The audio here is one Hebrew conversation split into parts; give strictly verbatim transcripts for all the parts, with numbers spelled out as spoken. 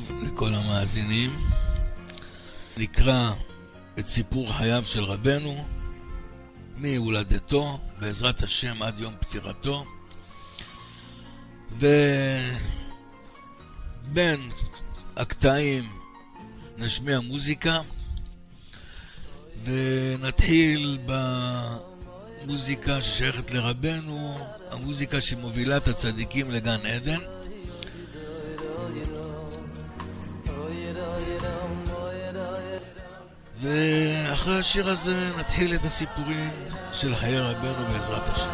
לכל המאזינים. נקרא את סיפור חייו של רבנו מהולדתו בעזרת השם עד יום פטירתו, ובין הקטעים נשמיע מוזיקה, ונתחיל במוזיקה ששייכת לרבנו, המוזיקה שמובילה את הצדיקים לגן עדן. ואחרי השיר הזה נתחיל את הסיפורים של חיי רבנו בעזרת השם.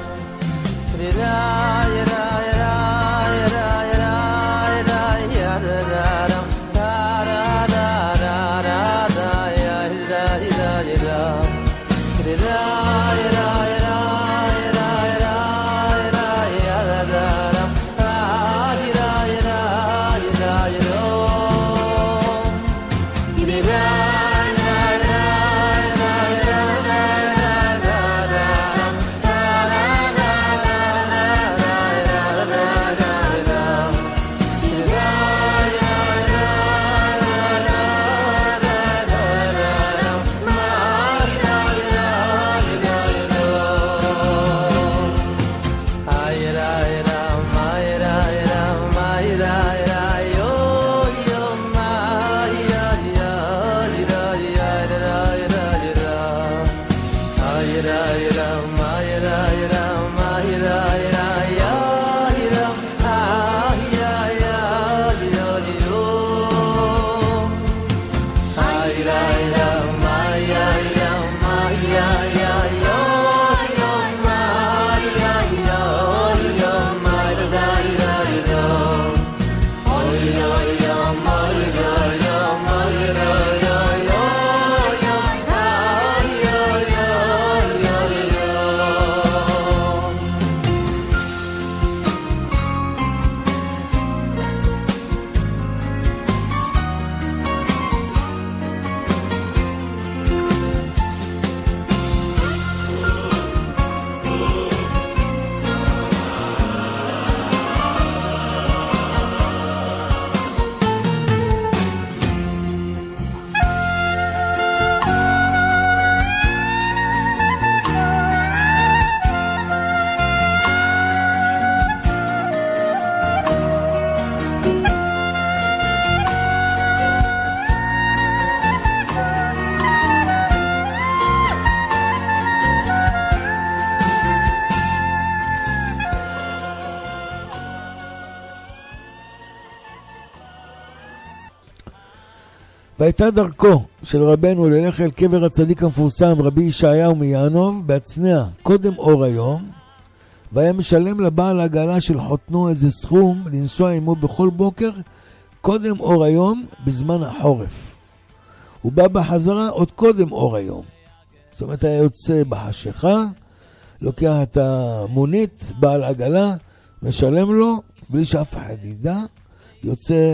והייתה דרכו של רבנו ללך אל קבר הצדיק המפורסם רבי ישעיהו מיענוב בהצנע קודם אור היום, והיה משלם לבעל העגלה של חותנו איזה סכום לנסוע עמו בכל בוקר קודם אור היום בזמן החורף. הוא בא בחזרה עוד קודם אור היום, זאת אומרת היה יוצא בחשיכה, לוקח את המונית, בעל עגלה, משלם לו בלי שאף אחד ידע, יוצא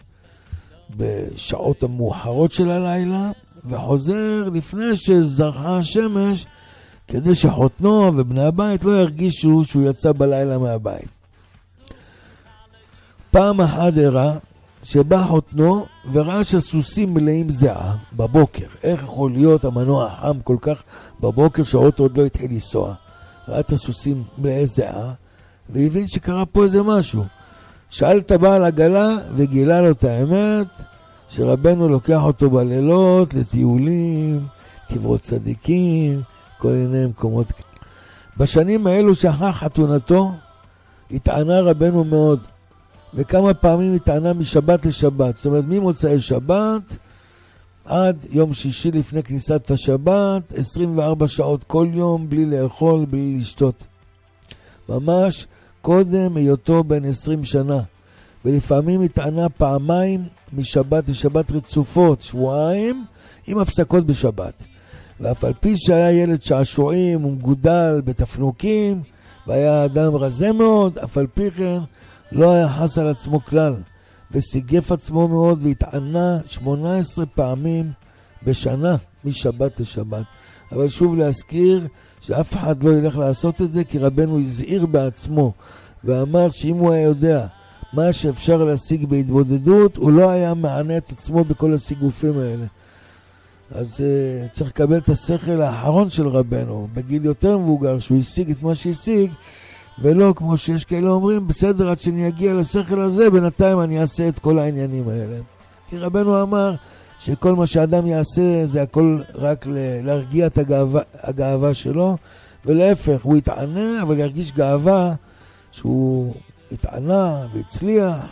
בשעות המאוחרות של הלילה וחוזר לפני שזרחה השמש, כדי שחותנו ובני הבית לא ירגישו שהוא יצא בלילה מהבית. פעם אחת הראה שבא חותנו וראה שהסוסים מלאים זיעה בבוקר. איך יכול להיות המנוע חם כל כך בבוקר שהאוטו עוד לא התחיל לנסוע? ראה את הסוסים מלאי זיעה והבין שקרה פה איזה משהו. שאל את הבעל עגלה וגילה לו את האמת שרבנו לוקח אותו בלילות לטיולים, קברות צדיקים, כל מיני מקומות. בשנים האלו שאחר חתונתו התענה רבנו מאוד, וכמה פעמים התענה משבת לשבת, זאת אומרת ממוצאי שבת עד יום שישי לפני כניסת השבת, עשרים וארבע שעות כל יום בלי לאכול, בלי לשתות. ממש קודם היותו בן עשרים שנה, ולפעמים התענה פעמיים משבת לשבת רצופות, שבועיים עם הפסקות בשבת. ואף על פי שהיה ילד שעשועים ומגודל בתפנוקים, והיה אדם רזה מאוד, אף על פי כן לא היה חס על עצמו כלל, וסיגף עצמו מאוד והתענה שמונה עשרה פעמים בשנה משבת לשבת. אבל שוב להזכיר שאף אחד לא ילך לעשות את זה, כי רבנו הזהיר בעצמו ואמר שאם הוא היה יודע מה שאפשר להשיג בהתבודדות, הוא לא היה מענה את עצמו בכל הסיגופים האלה. אז uh, צריך לקבל את השכל האחרון של רבנו, בגיל יותר מבוגר, שהוא השיג את מה שהשיג, ולא כמו שיש כאלה אומרים, בסדר, עד שאני אגיע לשכל הזה, בינתיים אני אעשה את כל העניינים האלה. כי רבנו אמר שכל מה שאדם יעשה, זה הכל רק להרגיע את הגאווה, הגאווה שלו, ולהפך, הוא יתענה, אבל ירגיש גאווה שהוא התענה והצליח.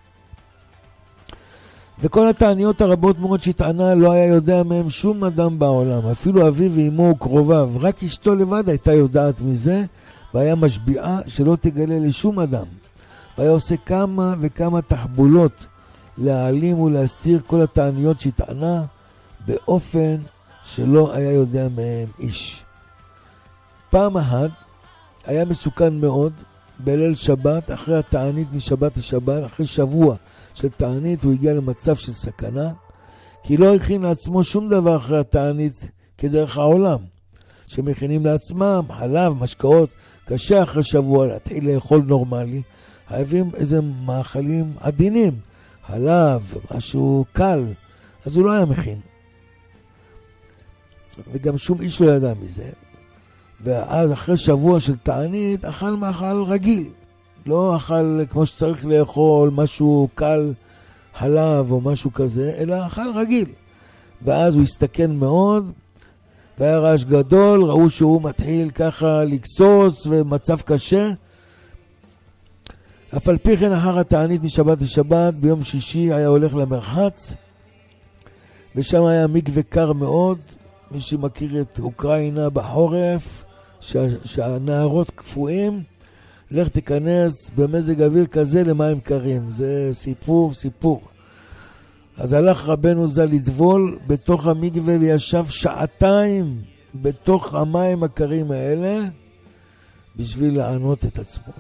וכל התעניות הרבות מאוד שהתענה לא היה יודע מהם שום אדם בעולם, אפילו אביו ואמו וקרוביו, רק אשתו לבד הייתה יודעת מזה, והיה משביעה שלא תגלה לשום אדם. והיה עושה כמה וכמה תחבולות להעלים ולהסתיר כל התעניות שהתענה, באופן שלא היה יודע מהם איש. פעם אחת היה מסוכן מאוד, בליל שבת, אחרי התענית משבת לשבת, אחרי שבוע של תענית, הוא הגיע למצב של סכנה, כי לא הכין לעצמו שום דבר אחרי התענית כדרך העולם, שמכינים לעצמם חלב, משקאות, קשה אחרי שבוע להתחיל לאכול נורמלי, חייבים איזה מאכלים עדינים, חלב, משהו קל, אז הוא לא היה מכין. וגם שום איש לא ידע מזה. ואז אחרי שבוע של תענית, אכל מאכל רגיל. לא אכל כמו שצריך לאכול, משהו קל, חלב או משהו כזה, אלא אכל רגיל. ואז הוא הסתכן מאוד, והיה רעש גדול, ראו שהוא מתחיל ככה לגסוס ומצב קשה. אף על פי כן אחר התענית משבת לשבת, ביום שישי היה הולך למרחץ, ושם היה מקווה קר מאוד, מי שמכיר את אוקראינה בחורף, שה, שהנערות קפואים, לך תיכנס במזג אוויר כזה למים קרים, זה סיפור, סיפור. אז הלך רבנו ז"ל לטבול בתוך המקווה וישב שעתיים בתוך המים הקרים האלה, בשביל לענות את עצמו.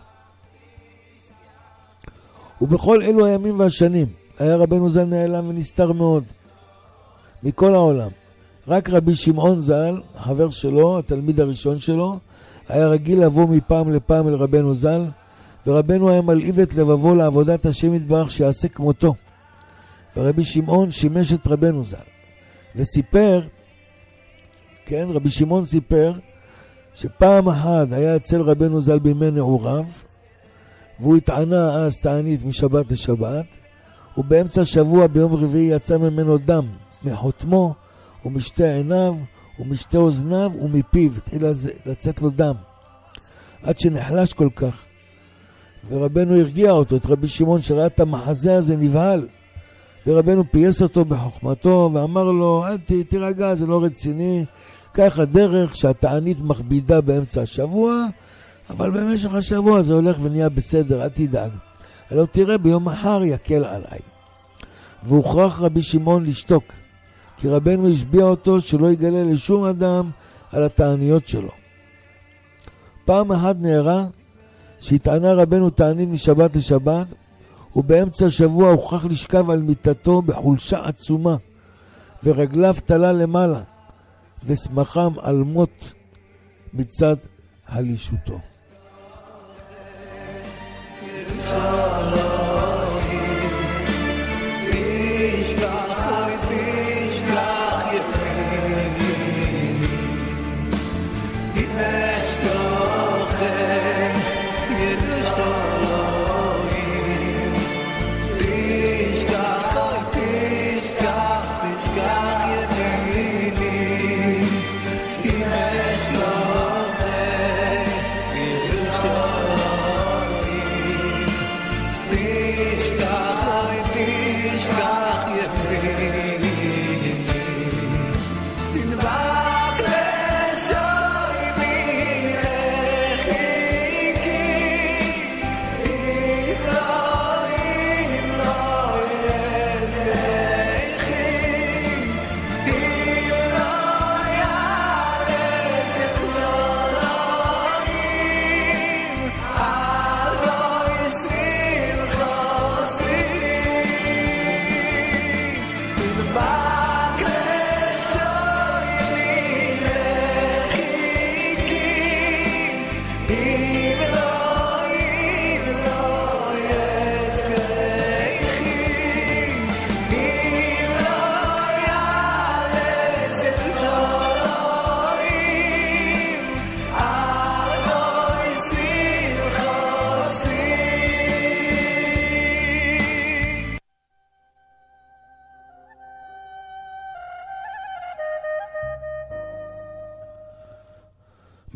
ובכל אלו הימים והשנים, היה רבנו ז"ל נעלם ונסתר מאוד, מכל העולם. רק רבי שמעון ז"ל, חבר שלו, התלמיד הראשון שלו, היה רגיל לבוא מפעם לפעם אל רבנו ז"ל, ורבנו היה מלהיב את לבבו לעבודת השם יתברך שיעשה כמותו. ורבי שמעון שימש את רבנו ז"ל, וסיפר, כן, רבי שמעון סיפר, שפעם אחת היה אצל רבנו ז"ל בימי נעוריו, והוא התענה אז תענית משבת לשבת, ובאמצע השבוע ביום רביעי יצא ממנו דם, מחותמו, ומשתי עיניו, ומשתי אוזניו, ומפיו, התחיל לצאת לו דם, עד שנחלש כל כך. ורבנו הרגיע אותו, את רבי שמעון שראה את המחזה הזה נבהל, ורבנו פייס אותו בחוכמתו, ואמר לו, אל תירגע, זה לא רציני, כך הדרך שהתענית מכבידה באמצע השבוע, אבל במשך השבוע זה הולך ונהיה בסדר, אל תדאג. אלא תראה, ביום מחר יקל עליי. והוכרח רבי שמעון לשתוק, כי רבנו השביע אותו שלא יגלה לשום אדם על התעניות שלו. פעם אחת נערה שהתענה רבנו תענית משבת לשבת, ובאמצע השבוע הוכרח לשכב על מיטתו בחולשה עצומה, ורגליו תלה למעלה, ושמחם על מות מצד הלישותו.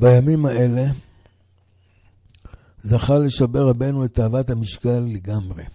בימים האלה זכה לשבר רבנו את תאוות המשקל לגמרי.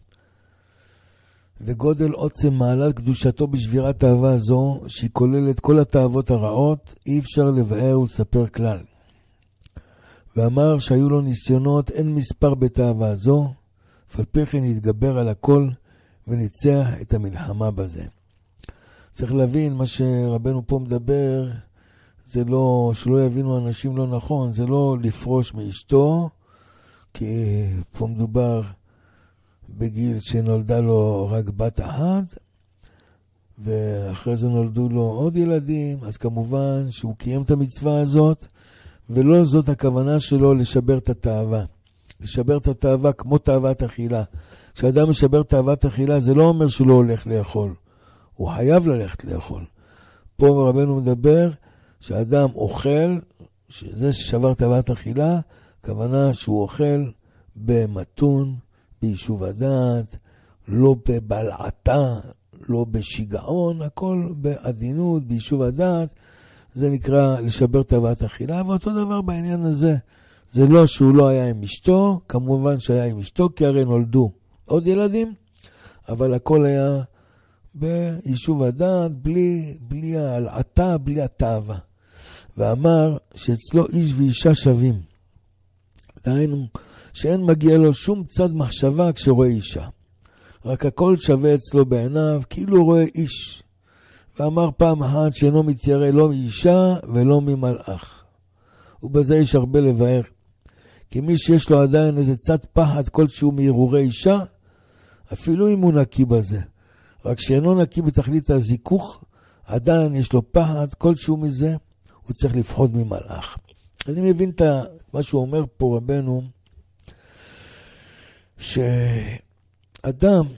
וגודל עוצם מעלת קדושתו בשבירת תאווה זו, שהיא כוללת כל התאוות הרעות, אי אפשר לבאר ולספר כלל. ואמר שהיו לו ניסיונות אין מספר בתאווה זו, ועל פי כן התגבר על הכל וניצח את המלחמה בזה. צריך להבין מה שרבנו פה מדבר, זה לא, שלא יבינו אנשים לא נכון, זה לא לפרוש מאשתו, כי פה מדובר בגיל שנולדה לו רק בת אחת, ואחרי זה נולדו לו עוד ילדים, אז כמובן שהוא קיים את המצווה הזאת, ולא זאת הכוונה שלו לשבר את התאווה. לשבר את התאווה כמו תאוות אכילה. כשאדם משבר תאוות אכילה, זה לא אומר שהוא לא הולך לאכול. הוא חייב ללכת לאכול. פה רבנו מדבר שאדם אוכל, שזה ששבר תאוות אכילה, כוונה שהוא אוכל במתון, ביישוב הדעת, לא בבלעתה, לא בשיגעון, הכל בעדינות, ביישוב הדעת. זה נקרא לשבר תאוות אכילה, ואותו דבר בעניין הזה. זה לא שהוא לא היה עם אשתו, כמובן שהיה עם אשתו, כי הרי נולדו עוד ילדים, אבל הכל היה ביישוב הדעת, בלי, בלי העלעתה, בלי התאווה. ואמר שאצלו איש ואישה שווים. דהיינו, שאין מגיע לו שום צד מחשבה כשרואה אישה. רק הכל שווה אצלו בעיניו, כאילו הוא רואה איש. ואמר פעם אחת שאינו מתיירא לא מאישה ולא ממלאך. ובזה יש הרבה לבאר. כי מי שיש לו עדיין איזה צד פחד כלשהו מהרהורי אישה, אפילו אם הוא נקי בזה. רק שאינו נקי בתכלית הזיכוך, עדיין יש לו פחד כלשהו מזה, הוא צריך לפחוד ממלאך. אני מבין את מה שהוא אומר פה רבנו, שאדם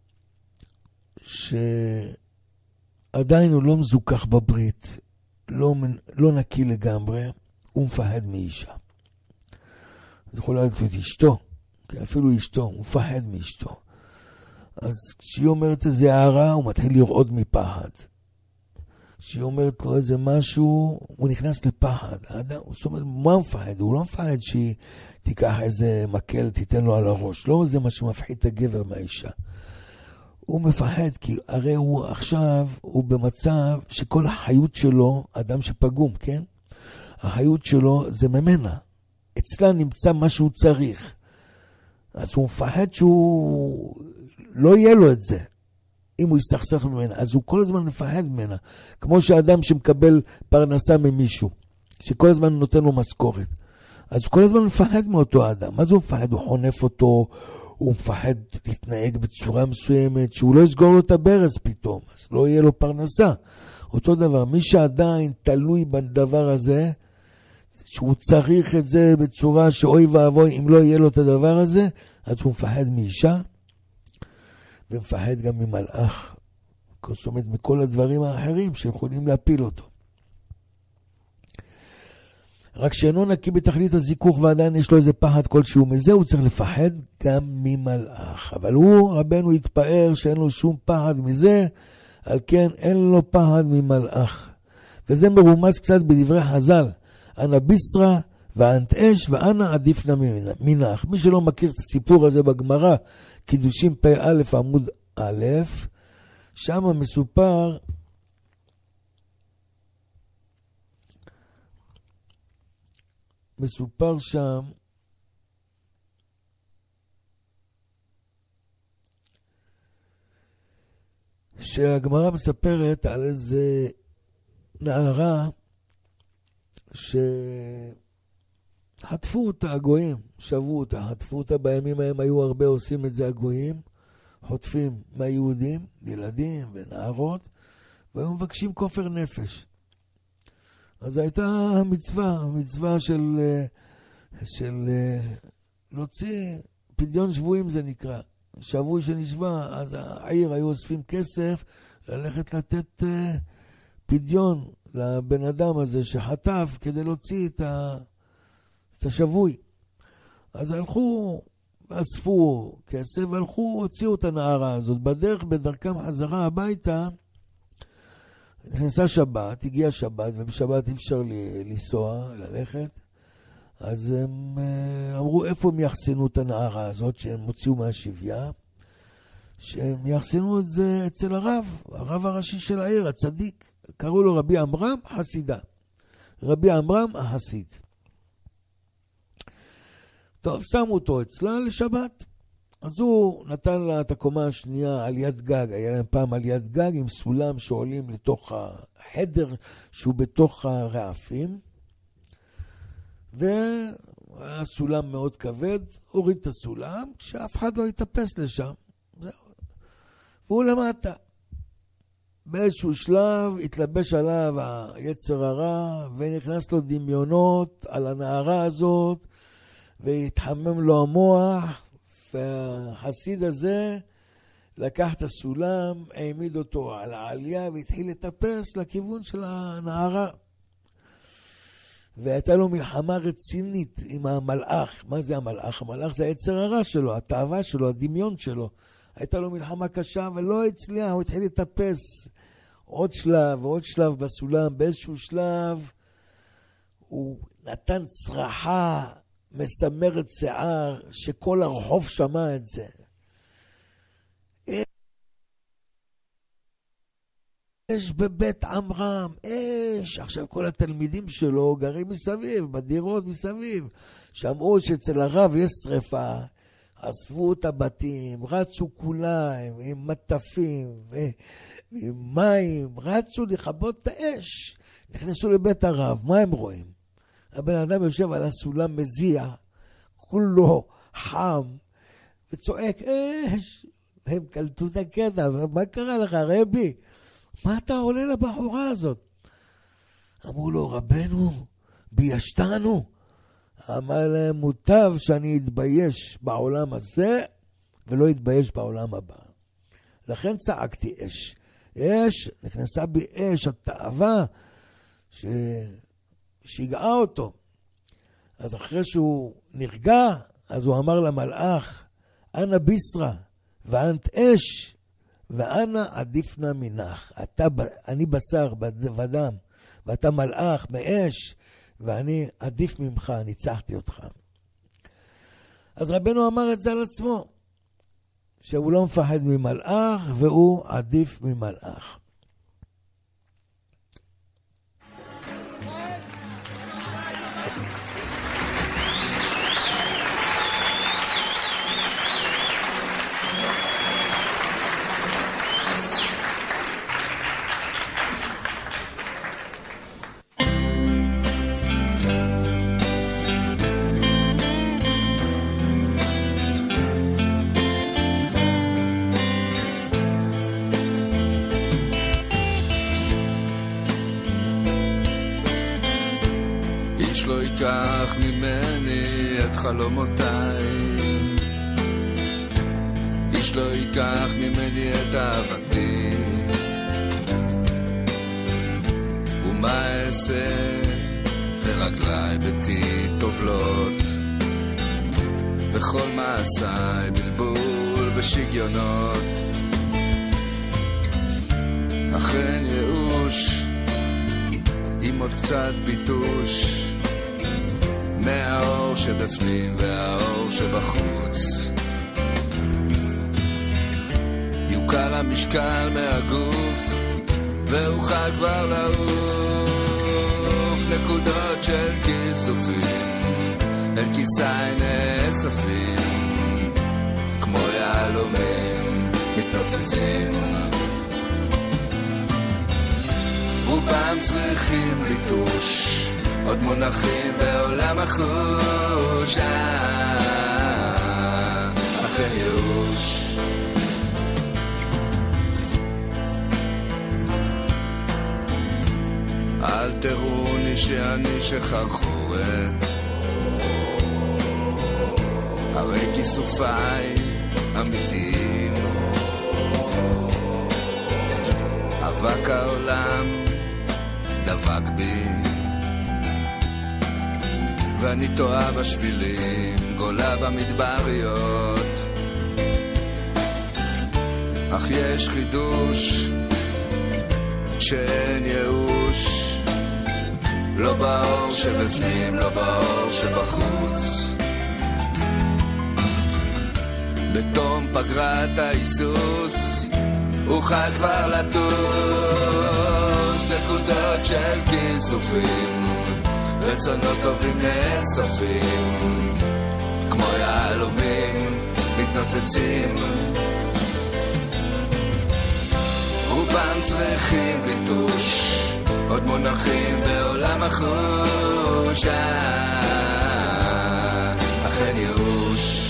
שעדיין הוא לא מזוכח בברית, לא, לא נקי לגמרי, הוא מפחד מאישה. זה יכול להיות את אשתו, כי אפילו אשתו, הוא מפחד מאשתו. אז כשהיא אומרת איזה הערה, הוא מתחיל לרעוד מפחד. כשהיא אומרת לו איזה משהו, הוא נכנס לפחד. האדם, זאת אומרת, מה הוא מפחד? הוא לא מפחד שהיא תיקח איזה מקל, תיתן לו על הראש. לא זה מה שמפחיד את הגבר מהאישה. הוא מפחד, כי הרי הוא עכשיו, הוא במצב שכל החיות שלו, אדם שפגום, כן? החיות שלו זה ממנה. אצלה נמצא מה שהוא צריך. אז הוא מפחד שהוא לא יהיה לו את זה. אם הוא יסתכסך ממנה, אז הוא כל הזמן מפחד ממנה. כמו שאדם שמקבל פרנסה ממישהו, שכל הזמן נותן לו משכורת. אז הוא כל הזמן מפחד מאותו האדם. מה זה הוא מפחד? הוא חונף אותו, הוא מפחד להתנהג בצורה מסוימת, שהוא לא יסגור לו את הברז פתאום, אז לא יהיה לו פרנסה. אותו דבר, מי שעדיין תלוי בדבר הזה, שהוא צריך את זה בצורה שאוי ואבוי, אם לא יהיה לו את הדבר הזה, אז הוא מפחד מאישה, ומפחד גם ממלאך. זאת אומרת, מכל הדברים האחרים שיכולים להפיל אותו. רק שאינו נקי בתכלית הזיכוך ועדיין יש לו איזה פחד כלשהו מזה, הוא צריך לפחד גם ממלאך. אבל הוא, רבנו, התפאר שאין לו שום פחד מזה, על כן אין לו פחד ממלאך. וזה מרומז קצת בדברי חז"ל. אנא ביסרא ואנת אש ואנא עדיפנה מנך. מי שלא מכיר את הסיפור הזה בגמרא, קידושים פ"א עמוד א', שם מסופר מסופר שם שהגמרא מספרת על איזה נערה שחטפו אותה הגויים, שבו אותה, חטפו אותה. בימים ההם היו הרבה עושים את זה הגויים, חוטפים מהיהודים, ילדים ונערות, והיו מבקשים כופר נפש. אז הייתה המצווה, המצווה של, של להוציא פדיון שבויים זה נקרא. שבוי שנשבע, אז העיר היו אוספים כסף, ללכת לתת פדיון לבן אדם הזה שחטף כדי להוציא את, ה, את השבוי. אז הלכו, אספו כסף, והלכו, הוציאו את הנערה הזאת. בדרך, בדרכם חזרה הביתה, נכנסה שבת, הגיעה שבת, ובשבת אי אפשר לנסוע, ללכת. אז הם אמרו איפה הם יחסנו את הנערה הזאת שהם מוציאו מהשביה, שהם יחסנו את זה אצל הרב, הרב הראשי של העיר, הצדיק. קראו לו רבי עמרם חסידה. רבי עמרם החסיד. טוב, שמו אותו אצלה לשבת. אז הוא נתן לה את הקומה השנייה על יד גג, היה להם פעם על יד גג עם סולם שעולים לתוך החדר שהוא בתוך הרעפים, והיה סולם מאוד כבד, הוריד את הסולם, שאף אחד לא יתאפס לשם. זהו. והוא למטה. באיזשהו שלב התלבש עליו היצר הרע, ונכנס לו דמיונות על הנערה הזאת, והתחמם לו המוח, והחסיד הזה לקח את הסולם, העמיד אותו על העלייה, והתחיל לטפס לכיוון של הנערה. והייתה לו מלחמה רצינית עם המלאך. מה זה המלאך? המלאך זה היצר הרע שלו, התאווה שלו, הדמיון שלו. הייתה לו מלחמה קשה, ולא הצליח, הוא התחיל לטפס עוד שלב ועוד שלב בסולם. באיזשהו שלב הוא נתן צרחה מסמרת שיער, שכל הרחוב שמע את זה. אש בבית עמרם, אש. עכשיו כל התלמידים שלו גרים מסביב, בדירות מסביב. שמעו שאצל הרב יש שריפה, אספו את הבתים, רצו כולם עם מטפים ועם מים, רצו לכבות את האש. נכנסו לבית הרב, מה הם רואים? הבן אדם יושב על הסולם מזיע, כולו חם, וצועק אש. הם קלטו את הקטע, מה קרה לך רבי? מה אתה עולה לבחורה הזאת? אמרו לו, רבנו, ביישתנו. אמר להם, מוטב שאני אתבייש בעולם הזה, ולא אתבייש בעולם הבא. לכן צעקתי אש. אש, נכנסה בי אש, התאווה, ששיגעה אותו. אז אחרי שהוא נרגע, אז הוא אמר למלאך, אנא ביסרה, ואנת אש, ואנה עדיפנה מנך. אתה, אני בשר ודם, ואתה מלאך מאש, ואני עדיף ממך, ניצחתי אותך. אז רבנו אמר את זה על עצמו, שהוא לא מפחד ממלאך, והוא עדיף ממלאך. קח ממני את חלומותיי, איש לא ייקח ממני את אהבתי, ומה אעשה ורגליי ביתי טובלות, בכל מעשיי בלבול ושגיונות, אכן ייאוש עם עוד קצת ביטוש, מהאור שבפנים והאור שבחוץ, יוקל המשקל מהגוף ואוכל כבר לעוף, נקודות של כיסופים אל כיסאי נאספים, כמו יעלומים מתנוצצים, רובם צריכים ליטוש, עוד מונחים בעולם החוש, אחרי ייאוש. אל תראוני שאני שחרחורת, הרי כיסופיי אמיתיים, אבק העולם דבק בי, ואני טועה בשבילים, גולה במדבריות, אך יש חידוש שאין ייאוש, לא באור שבפנים, לא באור שבחוץ. בתום פגרת ההיסוס אוכל כבר לטוס, נקודות של כיסופים, רצונות טובים נאספים, כמו יהלומים מתנוצצים, רובם צריכים ליטוש, עוד מונחים בעולם החוש, אכן ייאוש.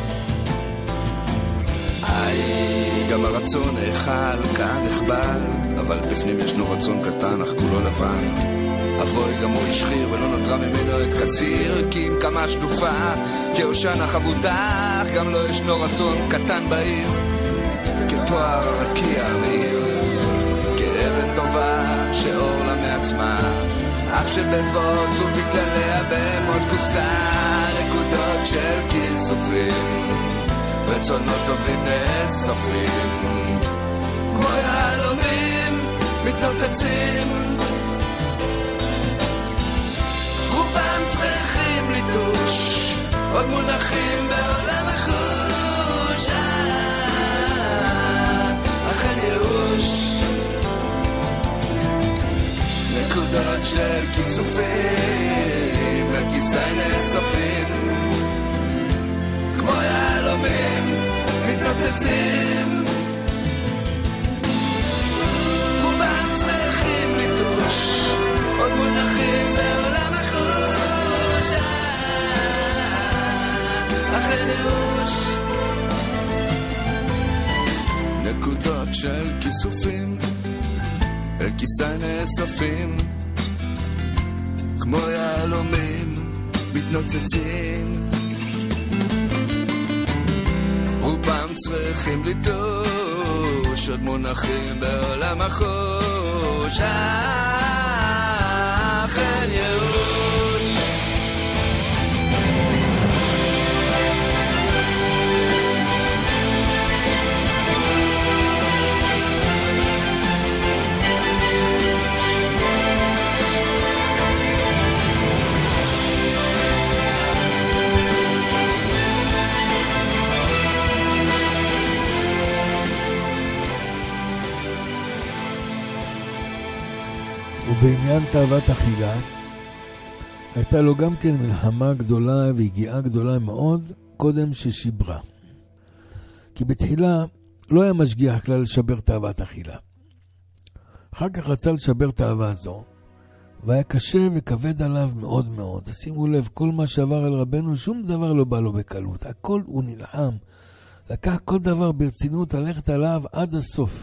איי, גם הרצון היכל כאן נחבל, אבל בפנים ישנו רצון קטן אך כולו לבן. אבוי גם הוא השחיר ולא נותרה ממנו את קציר, כי אם כמה שדופה כאושן החבוטח, גם לא ישנו רצון קטן בעיר, כתואר הרקיע מאיר, כאבן טובה שאור לה מעצמה, אך שבבוץ ובגלליה במות כוסתה, נקודות של כיסופים, רצונות טובים נאספים, כמו יהלומים מתנוצצים, רובם צריכים ליטוש, עוד מונחים בעולם החוש, אכן ייאוש. נקודות של כיסופים, וכיסי נאספים, כמו יהלומים מתנוצצים, רובם צריכים ליטוש, עוד מונחים בעולם החוש, אכן ייאוש. נקודות של כיסופים, וכיסי נאספים, כמו יהלומים מתנוצצים, רובם צריכים ליטוש, עוד מונחים בעולם החוש, אכן ייאוש. ובעניין תאוות אכילה הייתה לו גם כן מלחמה גדולה והגיעה גדולה מאוד קודם ששיברה, כי בתחילה לא היה משגיח כלל לשבר תאוות אכילה. אחר כך רצה לשבר תאווה זו, והיה קשה וכבד עליו מאוד מאוד. שימו לב, כל מה שעבר על רבנו, שום דבר לא בא לו בקלות, הכל הוא נלחם, לקח כל דבר ברצינות, ללכת עליו עד הסוף.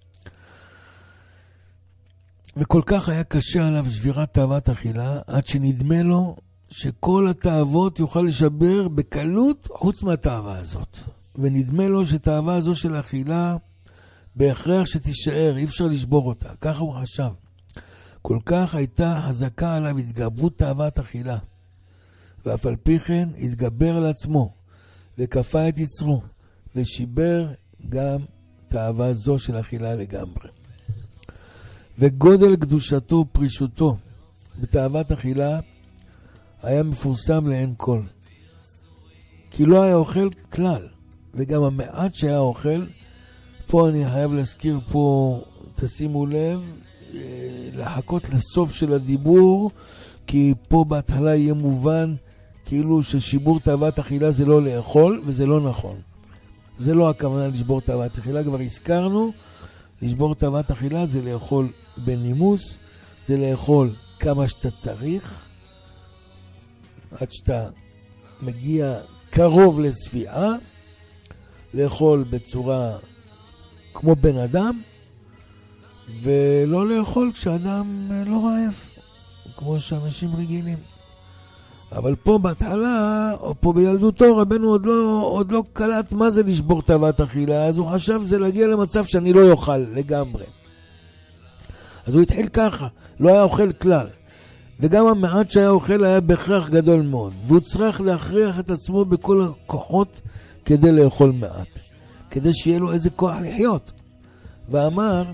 וכל כך היה קשה עליו שבירת תאוות אכילה, עד שנדמה לו שכל התאוות יוכל לשבר בקלות חוץ מהתאווה הזאת. ונדמה לו שתאווה הזו של אכילה בהכרח שתישאר, אי אפשר לשבור אותה. ככה הוא חשב. כל כך הייתה חזקה עליו התגברות תאוות אכילה. ואף על פי כן התגבר על עצמו, וכפה את יצרו, ושיבר גם תאווה זו של אכילה לגמרי. וגודל קדושתו ופרישותו בתאוות אכילה היה מפורסם לעין כל. כי לא היה אוכל כלל, וגם המעט שהיה אוכל, פה אני חייב להזכיר פה, תשימו לב, לחכות לסוף של הדיבור, כי פה בהתחלה יהיה מובן כאילו ששיבור תאוות אכילה זה לא לאכול, וזה לא נכון. זה לא הכוונה לשבור תאוות אכילה, כבר הזכרנו, לשבור תאוות אכילה זה לאכול בנימוס, זה לאכול כמה שאתה צריך, עד שאתה מגיע קרוב לספיעה, לאכול בצורה כמו בן אדם, ולא לאכול כשאדם לא רעב, כמו שאנשים רגילים. אבל פה בהתחלה, או פה בילדותו, רבנו עוד לא, עוד לא קלט מה זה לשבור תאוות אכילה, אז הוא חשב זה להגיע למצב שאני לא יאכל לגמרי. אז הוא התחיל ככה, לא היה אוכל כלל. וגם המעט שהיה אוכל היה בהכרח גדול מאוד. והוא צריך להכריח את עצמו בכל הכוחות כדי לאכול מעט. כדי שיהיה לו איזה כוח לחיות. ואמר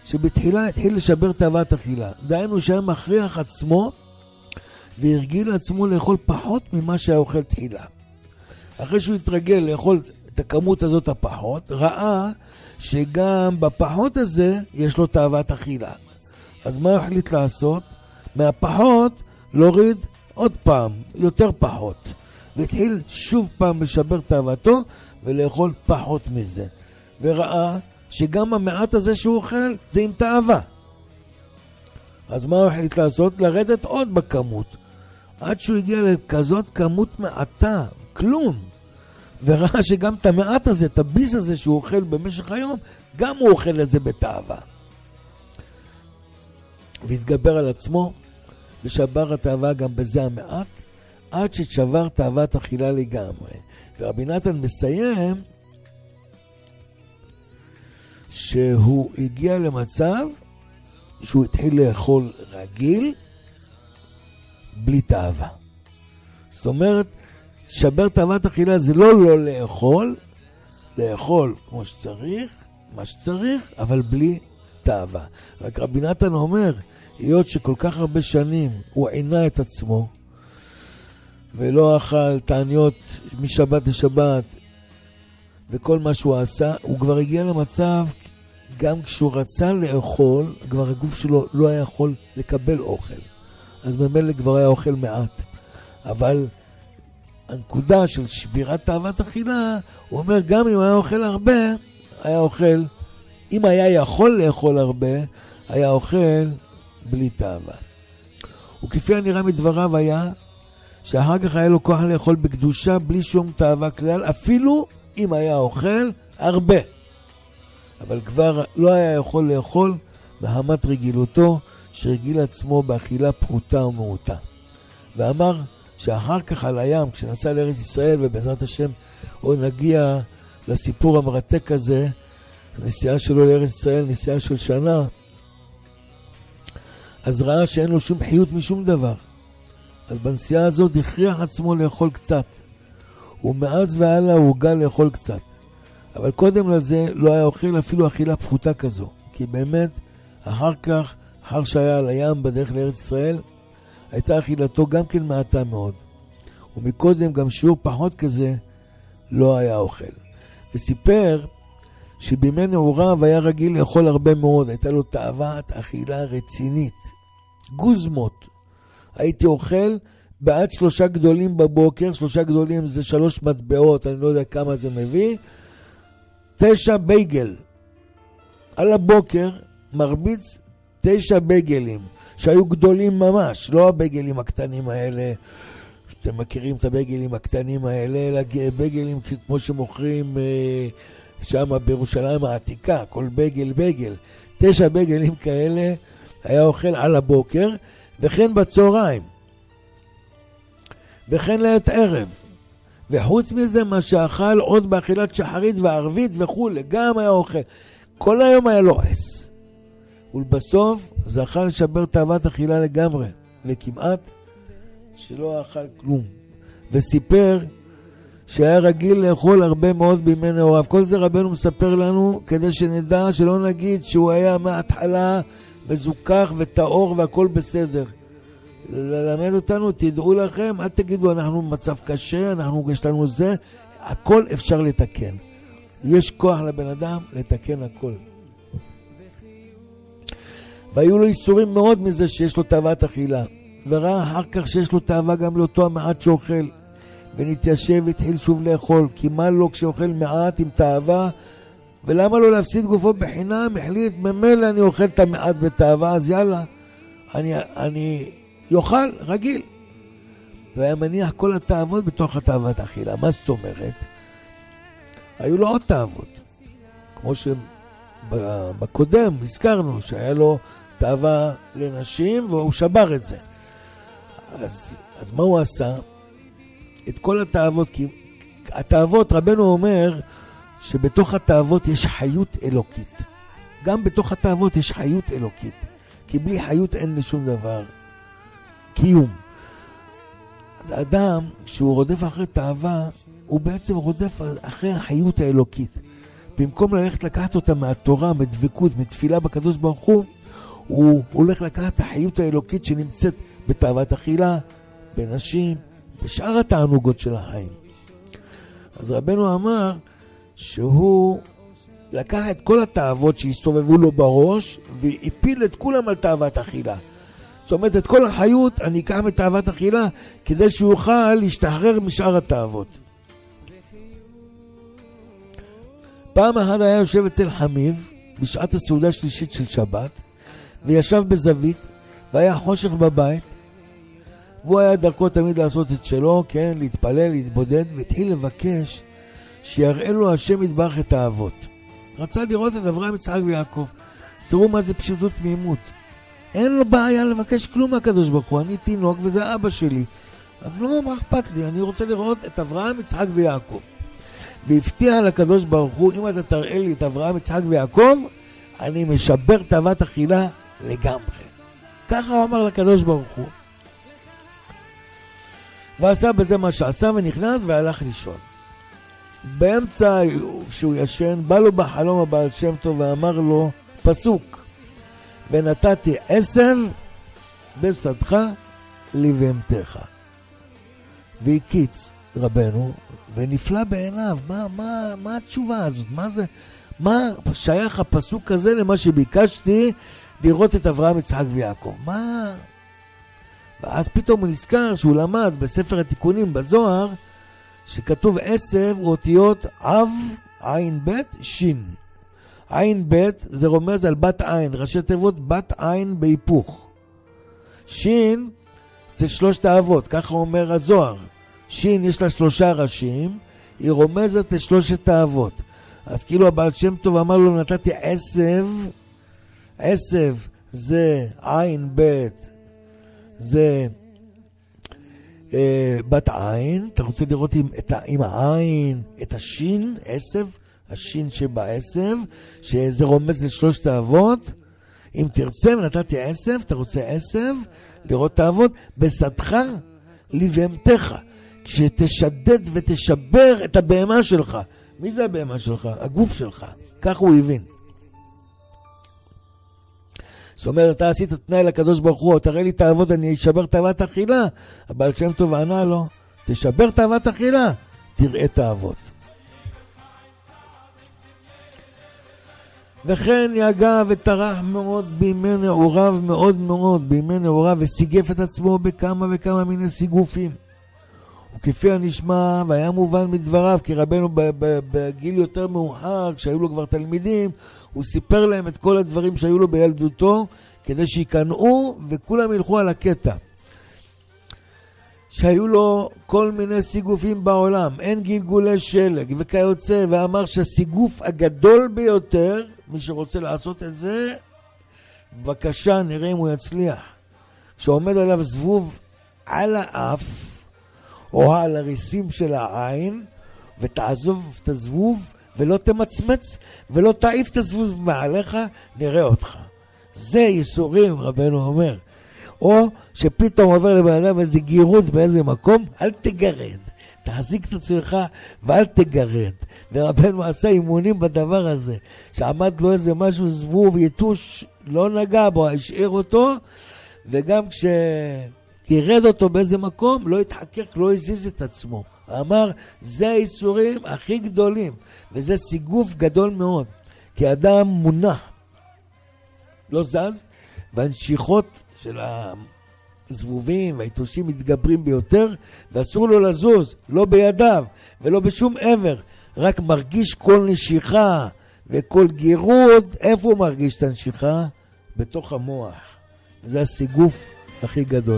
שבתחילה התחיל לשבר תאוות אכילה. דהיינו שהיה מכריח עצמו והרגיל עצמו לאכול פחות ממה שהיה אוכל תחילה. אחרי שהוא התרגל לאכול את הכמות הזאת הפחות, ראה שגם בפחות הזה יש לו תאוות אכילה. אז מה הוא החליט לעשות? מהפחות להוריד עוד פעם, יותר פחות. והתחיל שוב פעם לשבר תאוותו ולאכול פחות מזה. וראה שגם המעט הזה שהוא אוכל זה עם תאווה. אז מה הוא החליט לעשות? לרדת עוד בכמות. עד שהוא הגיע לכזאת כמות מעטה, כלום. וראה שגם את המעט הזה, את הביס הזה שהוא אוכל במשך היום, גם הוא אוכל את זה בתאווה. והתגבר על עצמו, ושבר התאווה גם בזה המעט, עד ששבר תאוות אכילה לגמרי. ורבי נתן מסיים, שהוא הגיע למצב, שהוא התחיל לאכול רגיל, בלי תאווה. זאת אומרת, שבר תאוות אכילה זה לא לא לאכול, לאכול כמו שצריך, מה שצריך, אבל בלי תאווה. רק רבי נתן אומר, היות שכל כך הרבה שנים הוא עינה את עצמו, ולא אכל תעניות משבת לשבת, וכל מה שהוא עשה, הוא כבר הגיע למצב, גם כשהוא רצה לאכול, כבר הגוף שלו לא היה יכול לקבל אוכל. אז במילא כבר היה אוכל מעט. אבל הנקודה של שבירת תאוות אכילה, הוא אומר, גם אם היה אוכל הרבה, היה אוכל, אם היה יכול לאכול הרבה, היה אוכל בלי תאווה. וכפי הנראה מדבריו היה, שאחר כך היה לו כוח לאכול בקדושה, בלי שום תאווה כלל, אפילו אם היה אוכל הרבה. אבל כבר לא היה יכול לאכול בהמת רגילותו, שרגיל עצמו באכילה פחותה ומעוטה. ואמר שאחר כך על הים, כשנסע לארץ ישראל, ובעזרת השם עוד נגיע לסיפור המרתק הזה, נסיעה שלו לארץ ישראל, נסיעה של שנה, אז ראה שאין לו שום חיות משום דבר. אז בנסיעה הזאת הכריח עצמו לאכול קצת. ומאז והלאה הוא הוגע לאכול קצת. אבל קודם לזה לא היה אוכל אפילו אכילה פחותה כזו. כי באמת, אחר כך, אחר שהיה על הים בדרך לארץ ישראל, הייתה אכילתו גם כן מעטה מאוד. ומקודם גם שיעור פחות כזה לא היה אוכל. וסיפר שבימי נעוריו היה רגיל לאכול הרבה מאוד. הייתה לו תאוות אכילה רצינית. גוזמות. הייתי אוכל בעד שלושה גדולים בבוקר, שלושה גדולים זה שלוש מטבעות, אני לא יודע כמה זה מביא, תשע בייגל. על הבוקר מרביץ תשע בייגלים, שהיו גדולים ממש, לא הבייגלים הקטנים האלה, שאתם מכירים את הבייגלים הקטנים האלה, אלא בייגלים כמו שמוכרים אה, שם בירושלים העתיקה, כל בייגל בייגל. תשע בייגלים כאלה היה אוכל על הבוקר, וכן בצהריים. וכן לעת ערב. וחוץ מזה מה שאכל עוד באכילת שחרית וערבית וכו', גם היה אוכל. כל היום היה לועס. ולבסוף זכה לשבר תאוות אכילה לגמרי, וכמעט שלא אכל כלום. וסיפר שהיה רגיל לאכול הרבה מאוד בימי נעוריו. כל זה רבנו מספר לנו כדי שנדע שלא נגיד שהוא היה מההתחלה מזוכח וטהור והכל בסדר. ללמד אותנו, תדעו לכם, אל תגידו אנחנו במצב קשה, אנחנו יש לנו זה, הכל אפשר לתקן. יש כוח לבן אדם לתקן הכל. והיו לו איסורים מאוד מזה שיש לו תאוות אכילה. וראה אחר כך שיש לו תאווה גם לאותו המעט שאוכל. ונתיישב והתחיל שוב לאכול, כי מה לו כשאוכל מעט עם תאווה, ולמה לא להפסיד גופו בחינם? החליט, ממילא אני אוכל את המעט בתאווה, אז יאללה, אני, אני יאכל רגיל. והיה מניח כל התאוות בתוך התאוות האכילה. מה זאת אומרת? היו לו עוד תאוות. כמו שבקודם הזכרנו שהיה לו תאווה לנשים והוא שבר את זה. אז, אז מה הוא עשה? את כל התאוות, כי התאוות, רבנו אומר שבתוך התאוות יש חיות אלוקית. גם בתוך התאוות יש חיות אלוקית. כי בלי חיות אין לשום דבר קיום. אז האדם, כשהוא רודף אחרי תאווה, הוא בעצם רודף אחרי החיות האלוקית. במקום ללכת לקחת אותה מהתורה, מדבקות, מתפילה בקדוש ברוך הוא, הוא הולך לקחת את החיות האלוקית שנמצאת בתאוות אכילה, בנשים, בשאר התענוגות של החיים. אז רבנו אמר שהוא לקח את כל התאוות שהסתובבו לו בראש והפיל את כולם על תאוות אכילה. זאת אומרת, את כל החיות אני אקח מתאוות אכילה כדי שהוא יוכל להשתחרר משאר התאוות. פעם אחת היה יושב אצל חמיב בשעת הסעודה השלישית של שבת, וישב בזווית והיה חושך בבית, והוא היה דרכו תמיד לעשות את שלו, כן, להתפלל, להתבודד, והתחיל לבקש שיראה לו השם יתברך את האבות. רצה לראות את אברהם, יצחק ויעקב. תראו מה זה פשוטות תמימות. אין לו בעיה לבקש כלום מהקדוש ברוך הוא, אני תינוק וזה אבא שלי. אז לא, מה אכפת לי? אני רוצה לראות את אברהם, יצחק ויעקב. והבטיח לקדוש ברוך הוא, אם אתה תראה לי את אברהם, יצחק ויעקב, אני משבר תאוות אכילה לגמרי. ככה הוא אמר לקדוש ברוך הוא. ועשה בזה מה שעשה ונכנס והלך לישון. באמצע שהוא ישן, בא לו בחלום הבעל שם טוב ואמר לו פסוק, ונתתי עשב בשדך לבהמתך. והקיץ רבנו ונפלא בעיניו. מה, מה, מה התשובה הזאת? מה זה? מה שייך הפסוק הזה למה שביקשתי לראות את אברהם, יצחק ויעקב? מה? ואז פתאום הוא נזכר שהוא למד בספר התיקונים בזוהר שכתוב עשב אותיות אב, עין בית, שין. עין בית זה רומז על בת עין, ראשי תיבות בת עין בהיפוך. שין זה שלושת האבות, ככה אומר הזוהר. שין יש לה שלושה ראשים, היא רומזת לשלושת האבות. אז כאילו הבעל שם טוב אמר לו, נתתי עשב, עשב זה עין בית, זה אה, בת עין. אתה רוצה לראות עם, את, עם העין את השין, עשב, השין שבעשב, שזה רומז לשלושת האבות. אם תרצה, נתתי עשב, אתה רוצה עשב, לראות את האבות, בשדך לבהמתך, כשתשדד ותשבר את הבהמה שלך. מי זה הבהמה שלך? הגוף שלך. כך הוא הבין. זאת אומרת, אתה עשית תנאי לקדוש ברוך הוא, תראה לי תאוות, אני אשבר תאוות אכילה. הבעל שם טוב ענה לו, תשבר תאוות אכילה, תראה תאוות. וכן יגע וטרח מאוד בימי נעוריו, מאוד מאוד בימי נעוריו, וסיגף את עצמו בכמה וכמה מיני סיגופים. וכפי הנשמע, והיה מובן מדבריו, כי רבנו בגיל יותר מאוחר, כשהיו לו כבר תלמידים, הוא סיפר להם את כל הדברים שהיו לו בילדותו, כדי שיקנאו וכולם ילכו על הקטע. שהיו לו כל מיני סיגופים בעולם, אין גלגולי שלג וכיוצא, ואמר שהסיגוף הגדול ביותר, מי שרוצה לעשות את זה, בבקשה נראה אם הוא יצליח. שעומד עליו זבוב על האף, או על הריסים של העין, ותעזוב את הזבוב, ולא תמצמץ, ולא תעיף את הזבוב מעליך, נראה אותך. זה ייסורים, רבנו אומר. או שפתאום עובר לבן אדם איזה גירות באיזה מקום, אל תגרד. תחזיק את עצמך ואל תגרד. ורבנו עשה אימונים בדבר הזה, שעמד לו איזה משהו זבוב, יתוש, לא נגע בו, השאיר אותו, וגם כשגירד אותו באיזה מקום, לא התחכך, לא הזיז את עצמו. אמר, זה האיסורים הכי גדולים, וזה סיגוף גדול מאוד, כי אדם מונח, לא זז, והנשיכות של הזבובים והיתושים מתגברים ביותר, ואסור לו לזוז, לא בידיו ולא בשום עבר, רק מרגיש כל נשיכה וכל גירות. איפה הוא מרגיש את הנשיכה? בתוך המוח. זה הסיגוף הכי גדול.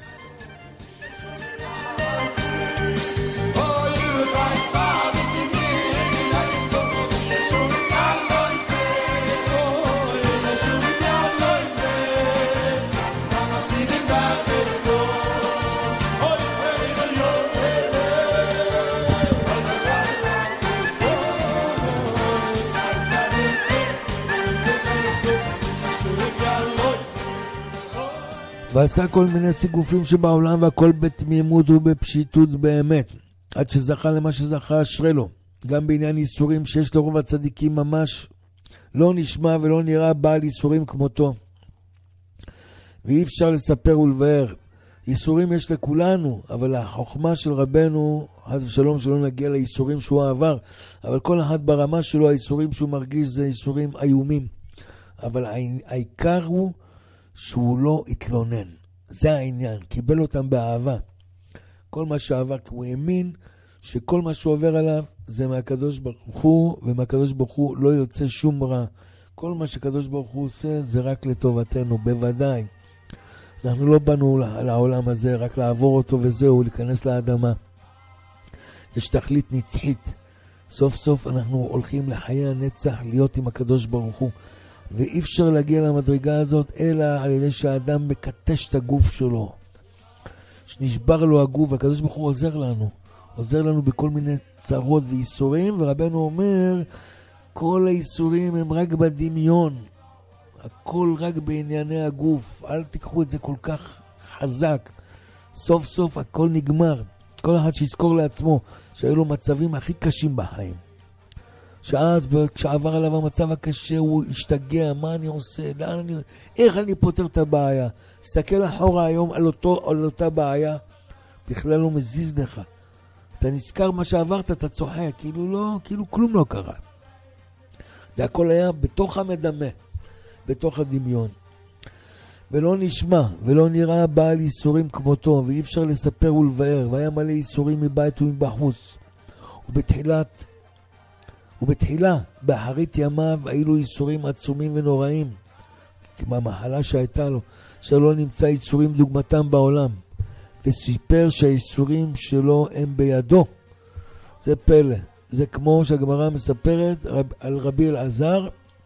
ועשה כל מיני סיגופים שבעולם, והכל בתמימות ובפשיטות באמת, עד שזכה למה שזכה אשרי לו. גם בעניין איסורים שיש לרוב הצדיקים ממש לא נשמע ולא נראה בעל איסורים כמותו. ואי אפשר לספר ולבאר. איסורים יש לכולנו, אבל החוכמה של רבנו, חס ושלום שלא נגיע לאיסורים שהוא עבר, אבל כל אחד ברמה שלו, האיסורים שהוא מרגיש זה איסורים איומים. אבל העיקר הוא שהוא לא התלונן. זה העניין, קיבל אותם באהבה. כל מה שעבר, כי הוא האמין שכל מה שעובר עליו זה מהקדוש ברוך הוא, ומהקדוש ברוך הוא לא יוצא שום רע. כל מה שקדוש ברוך הוא עושה זה רק לטובתנו, בוודאי. אנחנו לא באנו לעולם הזה רק לעבור אותו וזהו, להיכנס לאדמה. יש תכלית נצחית. סוף סוף אנחנו הולכים לחיי הנצח להיות עם הקדוש ברוך הוא. ואי אפשר להגיע למדרגה הזאת אלא על ידי שהאדם מקטש את הגוף שלו. שנשבר לו הגוף, והקדוש ברוך הוא עוזר לנו. עוזר לנו בכל מיני צרות ואיסורים, ורבנו אומר, כל האיסורים הם רק בדמיון. הכל רק בענייני הגוף. אל תיקחו את זה כל כך חזק. סוף סוף הכל נגמר. כל אחד שיזכור לעצמו שהיו לו מצבים הכי קשים בחיים. שאז כשעבר עליו המצב הקשה הוא השתגע, מה אני עושה, לאן אני, איך אני פותר את הבעיה. תסתכל אחורה היום על, אותו, על אותה בעיה, בכלל לא מזיז לך. אתה נזכר מה שעברת, אתה צוחק, כאילו לא, כאילו כלום לא קרה. זה הכל היה בתוך המדמה, בתוך הדמיון. ולא נשמע, ולא נראה בעל איסורים כמותו, ואי אפשר לספר ולבאר, והיה מלא איסורים מבית ומבחוץ. ובתחילת, ובתחילה, באחרית ימיו, היו איסורים עצומים ונוראים, כמו המחלה שהייתה לו, שלא נמצא איסורים דוגמתם בעולם. וסיפר שהאיסורים שלו הם בידו. זה פלא. זה כמו שהגמרא מספרת רב, על רבי אלעזר,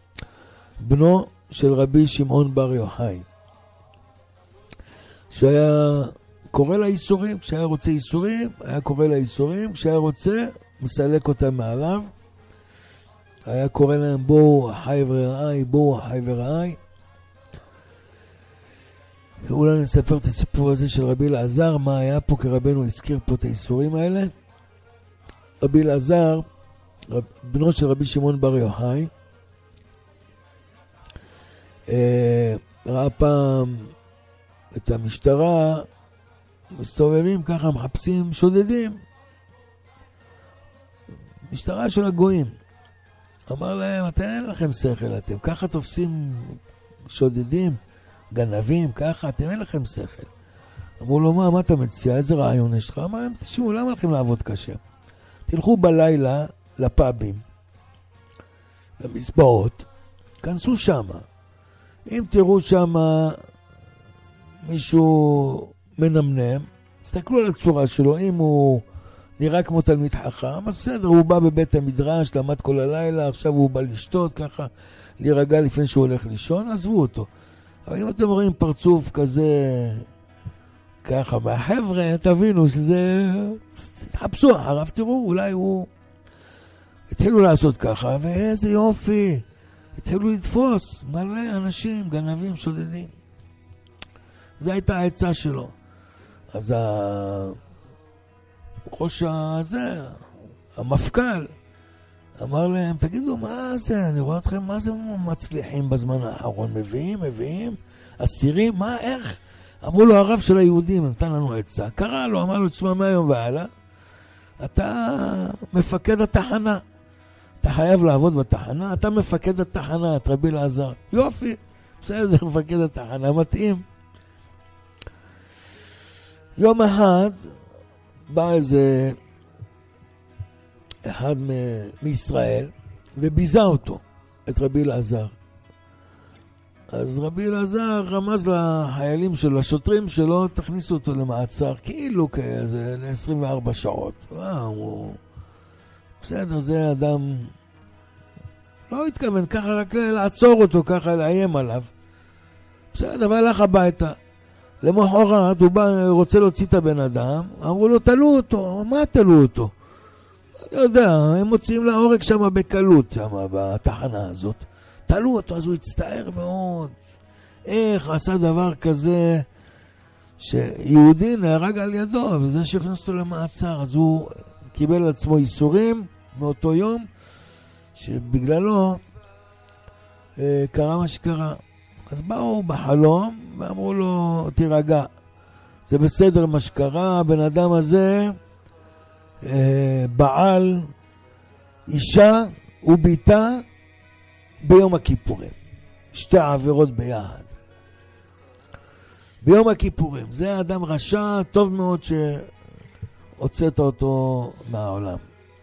בנו של רבי שמעון בר יוחאי. שהיה קורא לאיסורים, כשהיה רוצה איסורים, היה קורא לאיסורים, כשהיה רוצה, מסלק אותם מעליו. היה קורא להם בואו אחי ורעי, בואו אחי ורעי. ואולי נספר את הסיפור הזה של רבי אלעזר, מה היה פה, כי רבנו הזכיר פה את האיסורים האלה. רבי אלעזר, רב, בנו של רבי שמעון בר יוחאי, אה, ראה פעם את המשטרה, מסתובבים ככה, מחפשים שודדים. משטרה של הגויים. אמר להם, אתם אין לכם שכל, אתם ככה תופסים שודדים, גנבים, ככה, אתם אין לכם שכל. אמרו לו, מה, מה אתה מציע? איזה רעיון יש לך? אמר להם, תשמעו, למה לכם לעבוד קשה? תלכו בלילה לפאבים, למסבעות, כנסו שמה. אם תראו שמה מישהו מנמנם, תסתכלו על הצורה שלו, אם הוא נראה כמו תלמיד חכם, אז בסדר, הוא בא בבית המדרש, למד כל הלילה, עכשיו הוא בא לשתות ככה, להירגע לפני שהוא הולך לישון, עזבו אותו. אבל אם אתם רואים פרצוף כזה, ככה, מהחבר'ה, תבינו שזה, תחפשו אחריו, תראו, אולי הוא, התחילו לעשות ככה, ואיזה יופי, התחילו לתפוס מלא אנשים, גנבים, שודדים. זו הייתה העצה שלו. אז הראש הזה, המפכ"ל, אמר להם, תגידו, מה זה? אני רואה אתכם, מה זה מצליחים בזמן האחרון? מביאים, מביאים, אסירים, מה, איך? אמרו לו, הרב של היהודים, נתן לנו עצה. קרא לו, אמר לו, תשמע, מהיום והלאה, אתה מפקד התחנה. אתה חייב לעבוד בתחנה, אתה מפקד התחנה, את רבי אלעזר. יופי, בסדר, מפקד התחנה, מתאים. יום אחד בא איזה אחד מ- מישראל וביזה אותו, את רבי אלעזר. אז רבי אלעזר רמז לחיילים שלו, לשוטרים שלו, תכניסו אותו למעצר, כאילו כזה, ל-עשרים וארבע שעות. וואו, בסדר, זה אדם לא התכוון ככה רק לעצור אותו, ככה לאיים עליו. בסדר, והלך הביתה. למחרת הוא בא, רוצה להוציא את הבן אדם, אמרו לו, תלו אותו. מה תלו אותו? אני יודע, הם מוציאים להורג שם בקלות, שם בתחנה הזאת. תלו אותו, אז הוא הצטער מאוד. איך עשה דבר כזה שיהודי נהרג על ידו, וזה שהכנס אותו למעצר. אז הוא קיבל על עצמו איסורים, מאותו יום שבגללו אה, קרה מה שקרה. אז באו בחלום ואמרו לו, תירגע, זה בסדר מה שקרה, הבן אדם הזה אה, בעל אישה וביתה ביום הכיפורים. שתי העבירות ביחד. ביום הכיפורים. זה אדם רשע, טוב מאוד שהוצאת אותו מהעולם.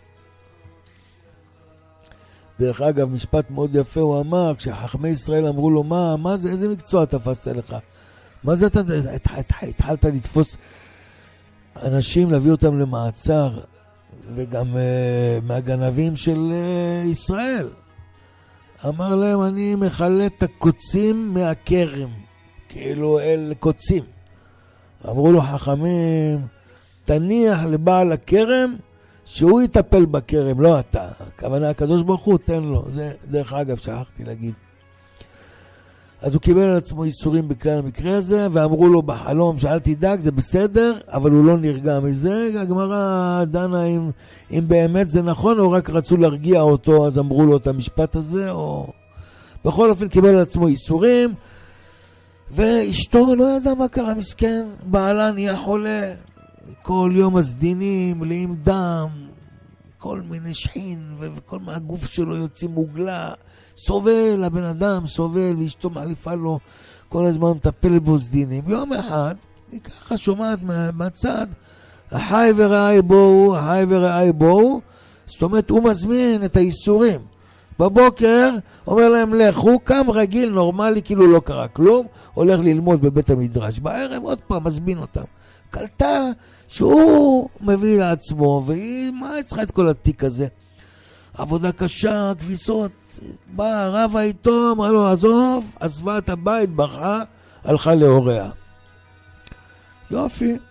דרך אגב, משפט מאוד יפה הוא אמר, כשחכמי ישראל אמרו לו, מה, מה זה, איזה מקצוע תפסת לך? מה זה אתה התחלת לתפוס אנשים, להביא אותם למעצר, וגם uh, מהגנבים של uh, ישראל? אמר להם, אני מחלט את הקוצים מהכרם, כאילו אל קוצים. אמרו לו חכמים, תניח לבעל הכרם, שהוא יטפל בכרם, לא אתה. הכוונה, הקדוש ברוך הוא, תן לו. זה דרך אגב, שכחתי להגיד. אז הוא קיבל על עצמו איסורים בכלל המקרה הזה, ואמרו לו בחלום שאל תדאג, זה בסדר, אבל הוא לא נרגע מזה. הגמרא דנה אם, אם באמת זה נכון, או רק רצו להרגיע אותו, אז אמרו לו את המשפט הזה, או... בכל אופן קיבל על עצמו איסורים, ואשתו לא ידע מה קרה, מסכן, בעלה נהיה חולה. כל יום הסדינים מלאים דם, כל מיני שחין, וכל מהגוף שלו יוצאים מוגלה. סובל, הבן אדם סובל, ואשתו מחליפה לו כל הזמן מטפל בו סדינים. יום אחד, היא ככה שומעת מהצד, החי ורעי בואו, החי ורעי בואו, זאת אומרת, הוא מזמין את האיסורים. בבוקר, אומר להם, לכו, קם רגיל, נורמלי, כאילו לא קרה כלום, הולך ללמוד בבית המדרש. בערב עוד פעם מזמין אותם. קלטה שהוא מביא לעצמו, והיא, מה היא צריכה את כל התיק הזה? עבודה קשה, כביסות, באה רבה איתו, אמרה לו, עזוב, עזבה את הבית, ברחה, הלכה להוריה. יופי.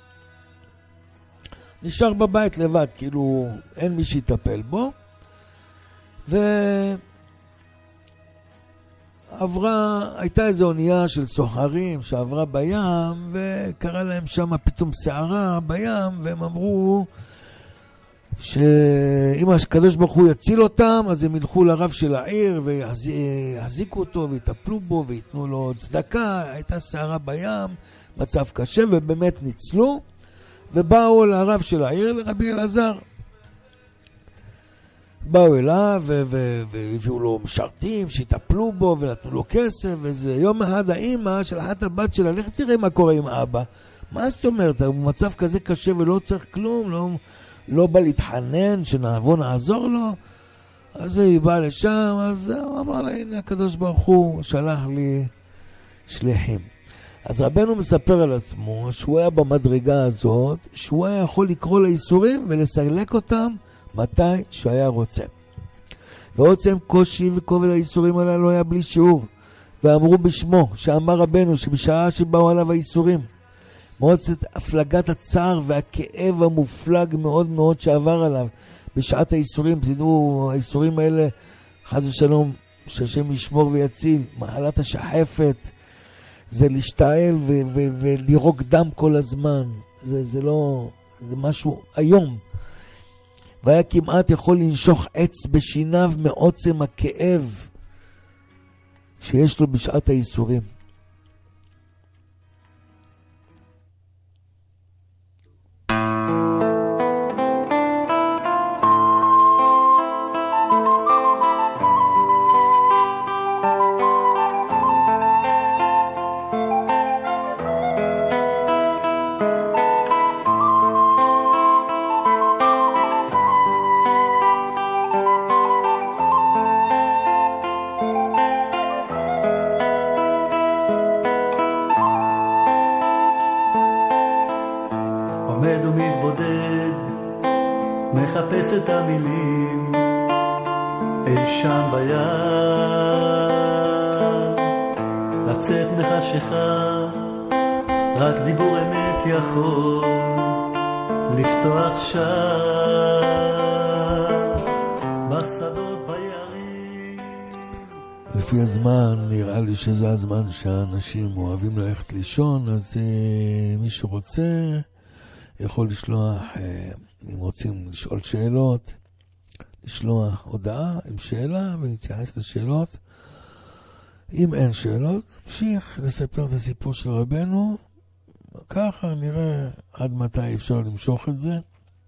נשאר בבית לבד, כאילו אין מי שיטפל בו. ועברה, הייתה איזו אונייה של סוחרים שעברה בים, וקרה להם שם פתאום שערה בים, והם אמרו שאם הקדוש ברוך הוא יציל אותם, אז הם ילכו לרב של העיר ויחזיקו אותו ויטפלו בו ויתנו לו צדקה. הייתה שערה בים, מצב קשה, ובאמת ניצלו, ובאו לרב של העיר, לרבי אלעזר. באו אליו והביאו לו משרתים שיטפלו בו ונתנו לו כסף. וזה יום אחד האמא של אחת הבת שלה, לך תראה מה קורה עם אבא. מה זאת אומרת? הוא במצב כזה קשה ולא צריך כלום, לא, לא בא להתחנן שנבוא נעזור לו. אז היא באה לשם, אז הוא אמר לה, הנה הקדוש ברוך הוא שלח לי שליחים. אז רבנו מספר על עצמו שהוא היה במדרגה הזאת, שהוא היה יכול לקרוא לאיסורים ולסלק אותם מתי שהיה רוצה. ועוצם קושי וכובד האיסורים עליו לא היה בלי שיעור. ואמרו בשמו, שאמר רבנו, שבשעה שבאו עליו האיסורים, מועצת הפלגת הצער והכאב המופלג מאוד מאוד שעבר עליו בשעת האיסורים. תדעו, האיסורים האלה, חס ושלום, שהשם ישמור ויציל, מחלת השחפת, זה להשתעל ו- ו- ולירוק דם כל הזמן. זה, זה לא, זה משהו היום. והיה כמעט יכול לנשוך עץ בשיניו מעוצם הכאב שיש לו בשעת האיסורים. מחפש את המילים אי שם בים, לצאת מחשיכה, רק דיבור אמת יכול לפתוח שם בשדות ביערים. לפי הזמן נראה לי שזה הזמן שהאנשים אוהבים ללכת לישון, אז uh, מי שרוצה יכול לשלוח, uh, אם רוצים לשאול שאלות, לשלוח הודעה עם שאלה ונתייחס לשאלות. אם אין שאלות, נמשיך לספר את הסיפור של רבנו, ככה נראה עד מתי אפשר למשוך את זה.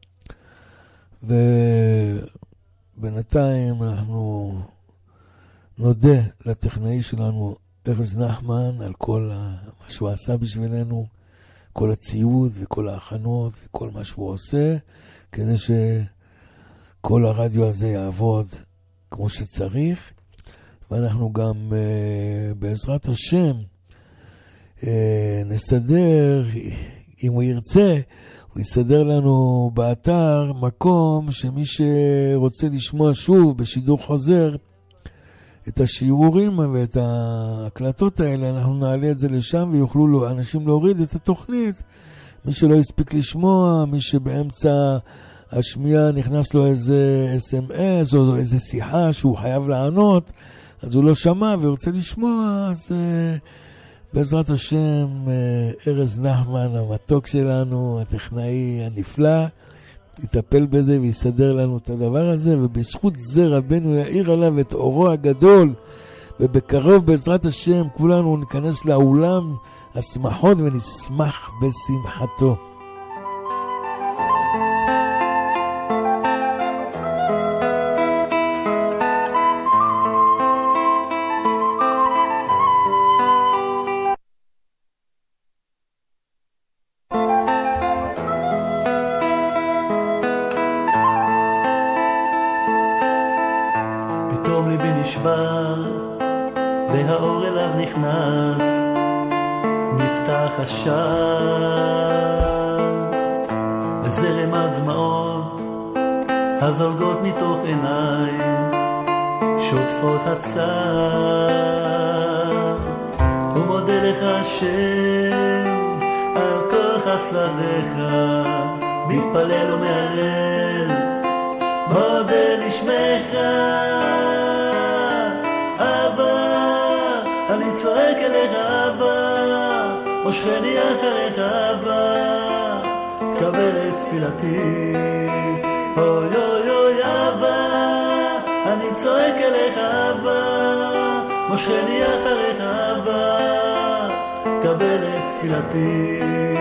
ובינתיים אנחנו נודה לטכנאי שלנו ארז נחמן על כל מה שהוא עשה בשבילנו, כל הציוד וכל ההכנות וכל מה שהוא עושה, כדי שכל הרדיו הזה יעבוד כמו שצריך. ואנחנו גם בעזרת השם נסדר, אם הוא ירצה, הוא יסדר לנו באתר מקום שמי שרוצה לשמוע שוב בשידור חוזר את השיעורים ואת ההקלטות האלה, אנחנו נעלה את זה לשם ויוכלו אנשים להוריד את התוכנית. מי שלא יספיק לשמוע, מי שבאמצע השמיעה נכנס לו איזה אס אם אס או איזה שיחה שהוא חייב לענות, אז הוא לא שמע ורוצה לשמוע, אז uh, בעזרת השם uh, ארז נחמן המתוק שלנו, הטכנאי הנפלא, יטפל בזה ויסדר לנו את הדבר הזה, ובזכות זה רבנו יאיר עליו את אורו הגדול, ובקרוב בעזרת השם כולנו ניכנס לאולם השמחות ונשמח בשמחתו. והאור אליו נכנס, נפתח השער, וזרם הדמעות הזולגות מתוך עיניי, שוטפות הצער. ומודה לך השם על כל חסדיך, מתפלל ומהלל, מודה לשמך. אני צועק אליך אבא, מושכני אחריך אבא, קבל את תפילתי. אוי אוי אוי אבא, אני צועק אליך אבא, מושכני אחריך אבא, קבל את תפילתי.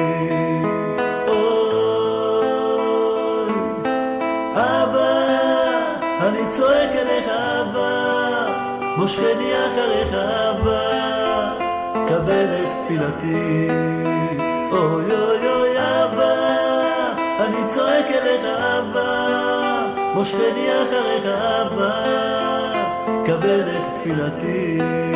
אוי אבא, אני צועק אליך אבא, מושכני אחריך אבא, קבל את תפילתי. אוי אוי אוי אבא, אני צועק אליך אבא, מושכני אחריך אבא, קבל את תפילתי.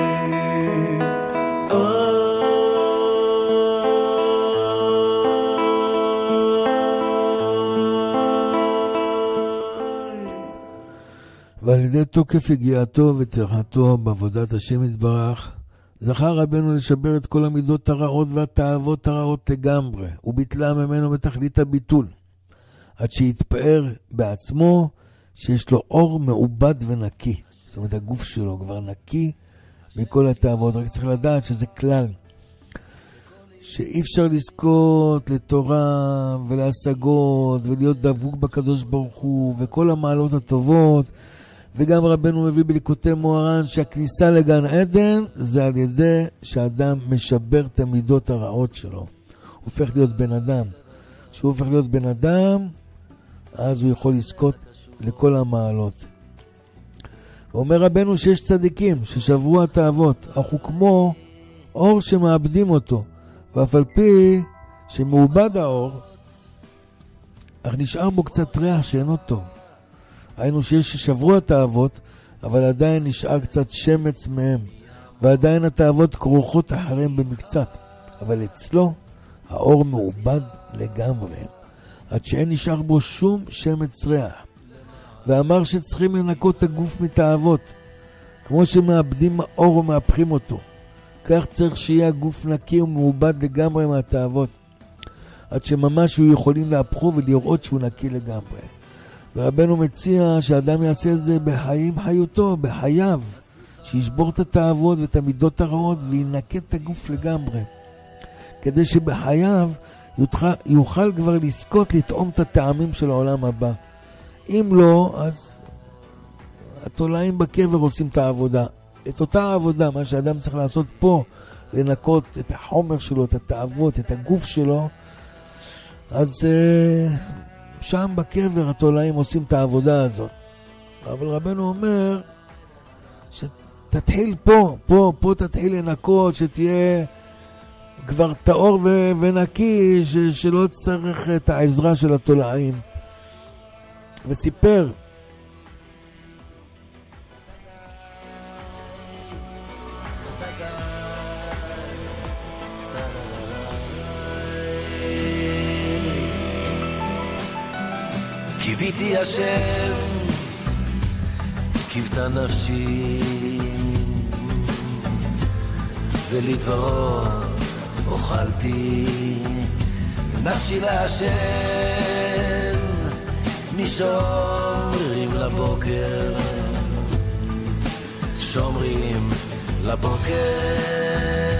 ועל ידי תוקף הגיעתו ותרחתו בעבודת השם יתברך, זכה רבנו לשבר את כל המידות הרעות והתאוות הרעות לגמרי, וביטלה ממנו בתכלית הביטול, עד שיתפאר בעצמו שיש לו אור מעובד ונקי. זאת אומרת, הגוף שלו כבר נקי מכל התאוות. רק צריך לדעת שזה כלל, שאי אפשר לזכות לתורה ולהשגות ולהיות דבוק בקדוש ברוך הוא וכל המעלות הטובות. וגם רבנו מביא בליקוטי מוהר"ן שהכניסה לגן עדן זה על ידי שאדם משבר את המידות הרעות שלו. הוא הופך להיות בן אדם. כשהוא הופך להיות בן אדם, אז הוא יכול לזכות לכל המעלות. ואומר רבנו שיש צדיקים ששברו התאוות, אך הוא כמו אור שמאבדים אותו, ואף על פי שמעובד האור, אך נשאר בו קצת ריח שאינו טוב. היינו שיש ששברו התאוות, אבל עדיין נשאר קצת שמץ מהם, ועדיין התאוות כרוכות אחריהם במקצת. אבל אצלו האור מעובד לגמרי, עד שאין נשאר בו שום שמץ ריח. ואמר שצריכים לנקות את הגוף מתאוות, כמו שמאבדים האור ומהפכים אותו. כך צריך שיהיה הגוף נקי ומעובד לגמרי מהתאוות, עד שממש הוא יכולים להפכו ולראות שהוא נקי לגמרי. ורבנו מציע שאדם יעשה את זה בחיים חיותו, בחייו, שישבור את התאוות ואת המידות הרעות וינקה את הגוף לגמרי, כדי שבחייו יוכל, יוכל כבר לזכות לטעום את הטעמים של העולם הבא. אם לא, אז התולעים בקבר עושים את העבודה. את אותה העבודה, מה שאדם צריך לעשות פה, לנקות את החומר שלו, את התאוות, את הגוף שלו, אז שם בקבר התולעים עושים את העבודה הזאת. אבל רבנו אומר שתתחיל פה, פה, פה תתחיל לנקות, שתהיה כבר טהור ו- ונקי, ש- שלא צריך את העזרה של התולעים. וסיפר קיוויתי השם, קיוותה נפשי, ולדברו אוכלתי נפשי להשם, משומרים לבוקר, שומרים לבוקר.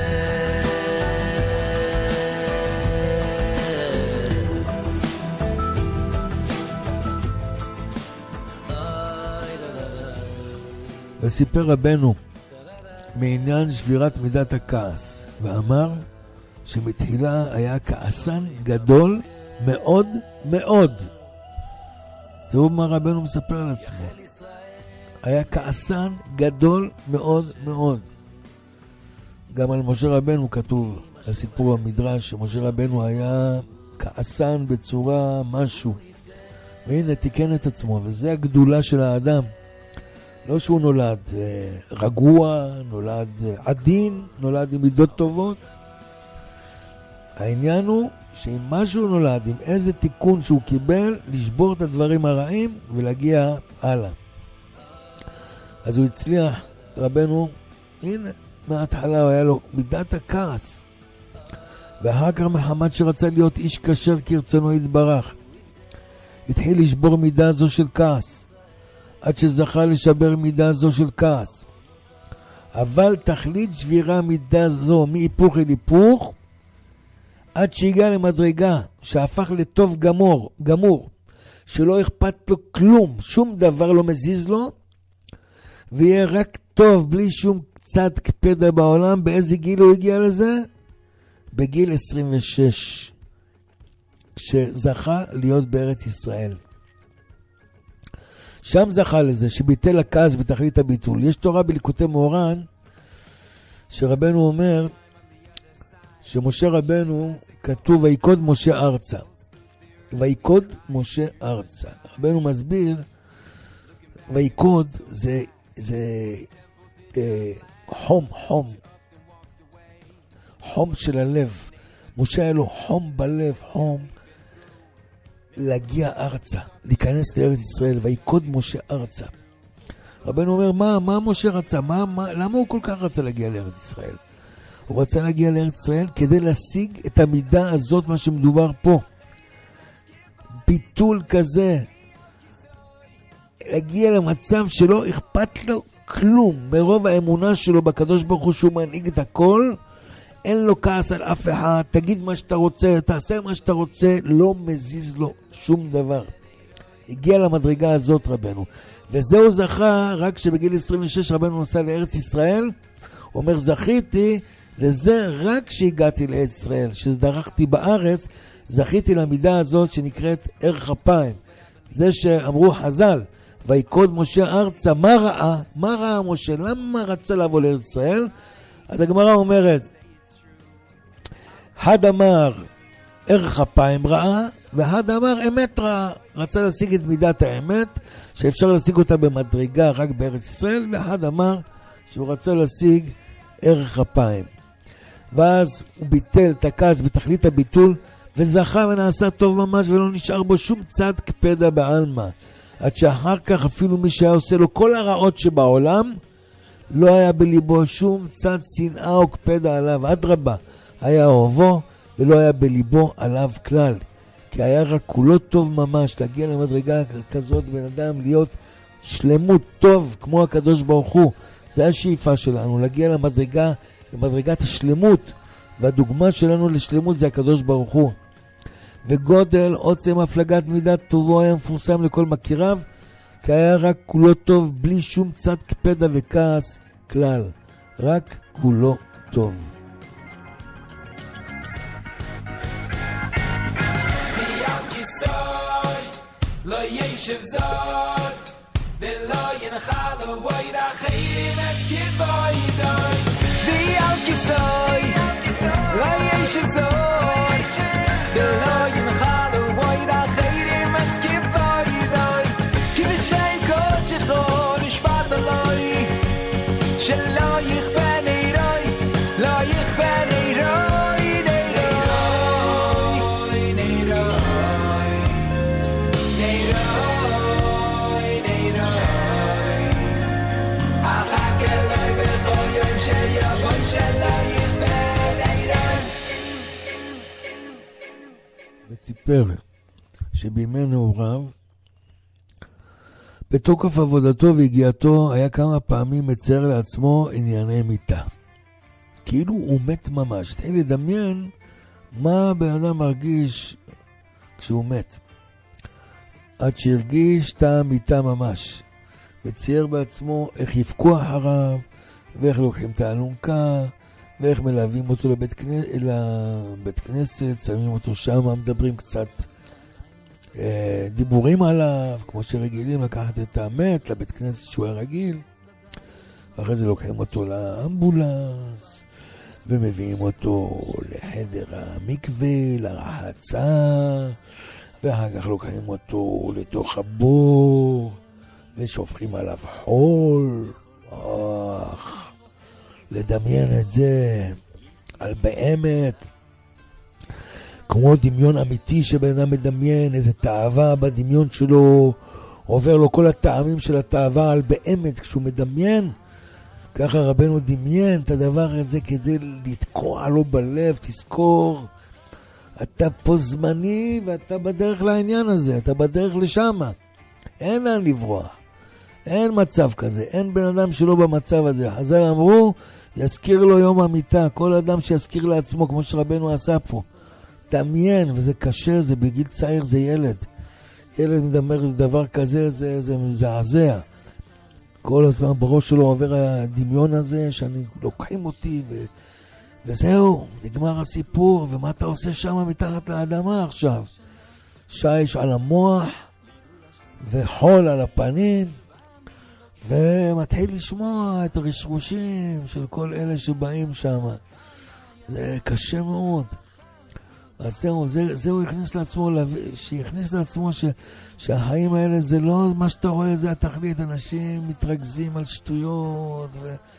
וסיפר רבנו מעניין שבירת מידת הכעס, ואמר שמתחילה היה כעסן גדול מאוד מאוד. זהו מה רבנו מספר על עצמו. היה כעסן גדול מאוד מאוד. גם על משה רבנו כתוב הסיפור המדרש, שמשה רבנו היה כעסן בצורה משהו. והנה תיקן את עצמו, וזה הגדולה של האדם. לא שהוא נולד רגוע, נולד עדין, נולד עם מידות טובות. העניין הוא שאם משהו נולד, עם איזה תיקון שהוא קיבל, לשבור את הדברים הרעים ולהגיע הלאה. אז הוא הצליח, רבנו, הנה, מההתחלה הוא היה לו מידת הכעס. ואחר כך מחמד שרצה להיות איש כשר כרצונו יתברך, התחיל לשבור מידה זו של כעס. עד שזכה לשבר מידה זו של כעס. אבל תכלית שבירה מידה זו מהיפוך אל היפוך, עד שהגיע למדרגה שהפך לטוב גמור, גמור, שלא אכפת לו כלום, שום דבר לא מזיז לו, ויהיה רק טוב בלי שום קצת קפדה בעולם. באיזה גיל הוא הגיע לזה? בגיל עשרים ושש, כשזכה להיות בארץ ישראל. שם זכה לזה, שביטל הכעס בתכלית הביטול. יש תורה בליקוטי מוהר"ן, שרבנו אומר, שמשה רבנו כתוב, ויקוד משה ארצה. ויקוד משה ארצה. רבנו מסביר, ויקוד זה, זה אה, חום, חום. חום של הלב. משה היה לו חום בלב, חום. להגיע ארצה, להיכנס לארץ ישראל, ויקוד משה ארצה. רבנו אומר, מה, מה משה רצה? מה, מה, למה הוא כל כך רצה להגיע לארץ ישראל? הוא רצה להגיע לארץ ישראל כדי להשיג את המידה הזאת, מה שמדובר פה. ביטול כזה. להגיע למצב שלא אכפת לו כלום. מרוב האמונה שלו בקדוש ברוך הוא שהוא מנהיג את הכל, אין לו כעס על אף אחד, תגיד מה שאתה רוצה, תעשה מה שאתה רוצה, לא מזיז לו שום דבר. הגיע למדרגה הזאת רבנו. וזהו זכה רק שבגיל עשרים ושש רבנו נסע לארץ ישראל. הוא אומר, זכיתי לזה רק שהגעתי לארץ ישראל, שדרכתי בארץ, זכיתי למידה הזאת שנקראת ערך אפיים. זה שאמרו חז"ל, ויקוד משה ארצה, מה ראה? מה ראה משה? למה רצה לבוא לארץ ישראל? אז הגמרא אומרת, אחד אמר ערך אפיים ראה, ואחד אמר אמת ראה. רצה להשיג את מידת האמת, שאפשר להשיג אותה במדרגה רק בארץ ישראל, ואחד אמר שהוא רצה להשיג ערך אפיים. ואז הוא ביטל את הכעס בתכלית הביטול, וזכה ונעשה טוב ממש, ולא נשאר בו שום צד קפדה בעלמא. עד שאחר כך אפילו מי שהיה עושה לו כל הרעות שבעולם, לא היה בליבו שום צד שנאה או קפדה עליו. עד רבה, היה אוהבו ולא היה בליבו עליו כלל. כי היה רק כולו טוב ממש, להגיע למדרגה כזאת בן אדם, להיות שלמות טוב כמו הקדוש ברוך הוא. זה השאיפה שלנו, להגיע למדרגה, למדרגת השלמות, והדוגמה שלנו לשלמות זה הקדוש ברוך הוא. וגודל עוצם הפלגת מידת טובו היה מפורסם לכל מכיריו, כי היה רק כולו טוב, בלי שום צד קפדה וכעס כלל. רק כולו טוב. לא ישב זאת ולא ינחל ובוי דחיים אסכים בוי דוי ויאל כיסוי לא ישב זאת ולא ינחל ובוי דחיים אסכים בוי דוי כי בשם קודשכו נשפט אלוהי שלא יכבה נרוי לא יכבה נרוי וסיפר שבימי נעוריו בתוקף עבודתו והגיעתו היה כמה פעמים מצייר לעצמו ענייני מיטה כאילו הוא מת ממש. תתחיל לדמיין מה בן אדם מרגיש כשהוא מת עד שהרגיש טעם מיטה ממש וצייר בעצמו איך יפקו אחריו ואיך לוקחים את האלונקה ואיך מלווים אותו לבית, כנס... לבית כנסת, שמים אותו שם, מדברים קצת אה, דיבורים עליו, כמו שרגילים לקחת את המת לבית כנסת שהוא היה רגיל, ואחרי זה לוקחים אותו לאמבולנס, ומביאים אותו לחדר המקווה, לרחצה, ואחר כך לוקחים אותו לתוך הבור, ושופכים עליו חול, אך... לדמיין את זה על באמת כמו דמיון אמיתי שבן אדם מדמיין איזה תאווה בדמיון שלו עובר לו כל הטעמים של התאווה על באמת כשהוא מדמיין ככה רבנו דמיין את הדבר הזה כדי לתקוע לו בלב. תזכור אתה פה זמני ואתה בדרך לעניין הזה, אתה בדרך לשם, אין לאן לברוח, אין מצב כזה, אין בן אדם שלא במצב הזה. חז"ל אמרו, יזכיר לו יום המיטה, כל אדם שיזכיר לעצמו, כמו שרבנו עשה פה. דמיין, וזה קשה, זה בגיל צעיר, זה ילד. ילד מדבר דבר כזה, זה, זה מזעזע. כל הזמן בראש שלו עובר הדמיון הזה, שאני לוקחים אותי, ו... וזהו, נגמר הסיפור, ומה אתה עושה שם מתחת לאדמה עכשיו? שיש על המוח, וחול על הפנים, ומתחיל לשמוע את הרשרושים של כל אלה שבאים שם. זה קשה מאוד. אז זהו, זה, זהו הכניס לעצמו, שיכניס לעצמו ש, שהחיים האלה זה לא מה שאתה רואה, זה התכלית. אנשים מתרכזים על שטויות,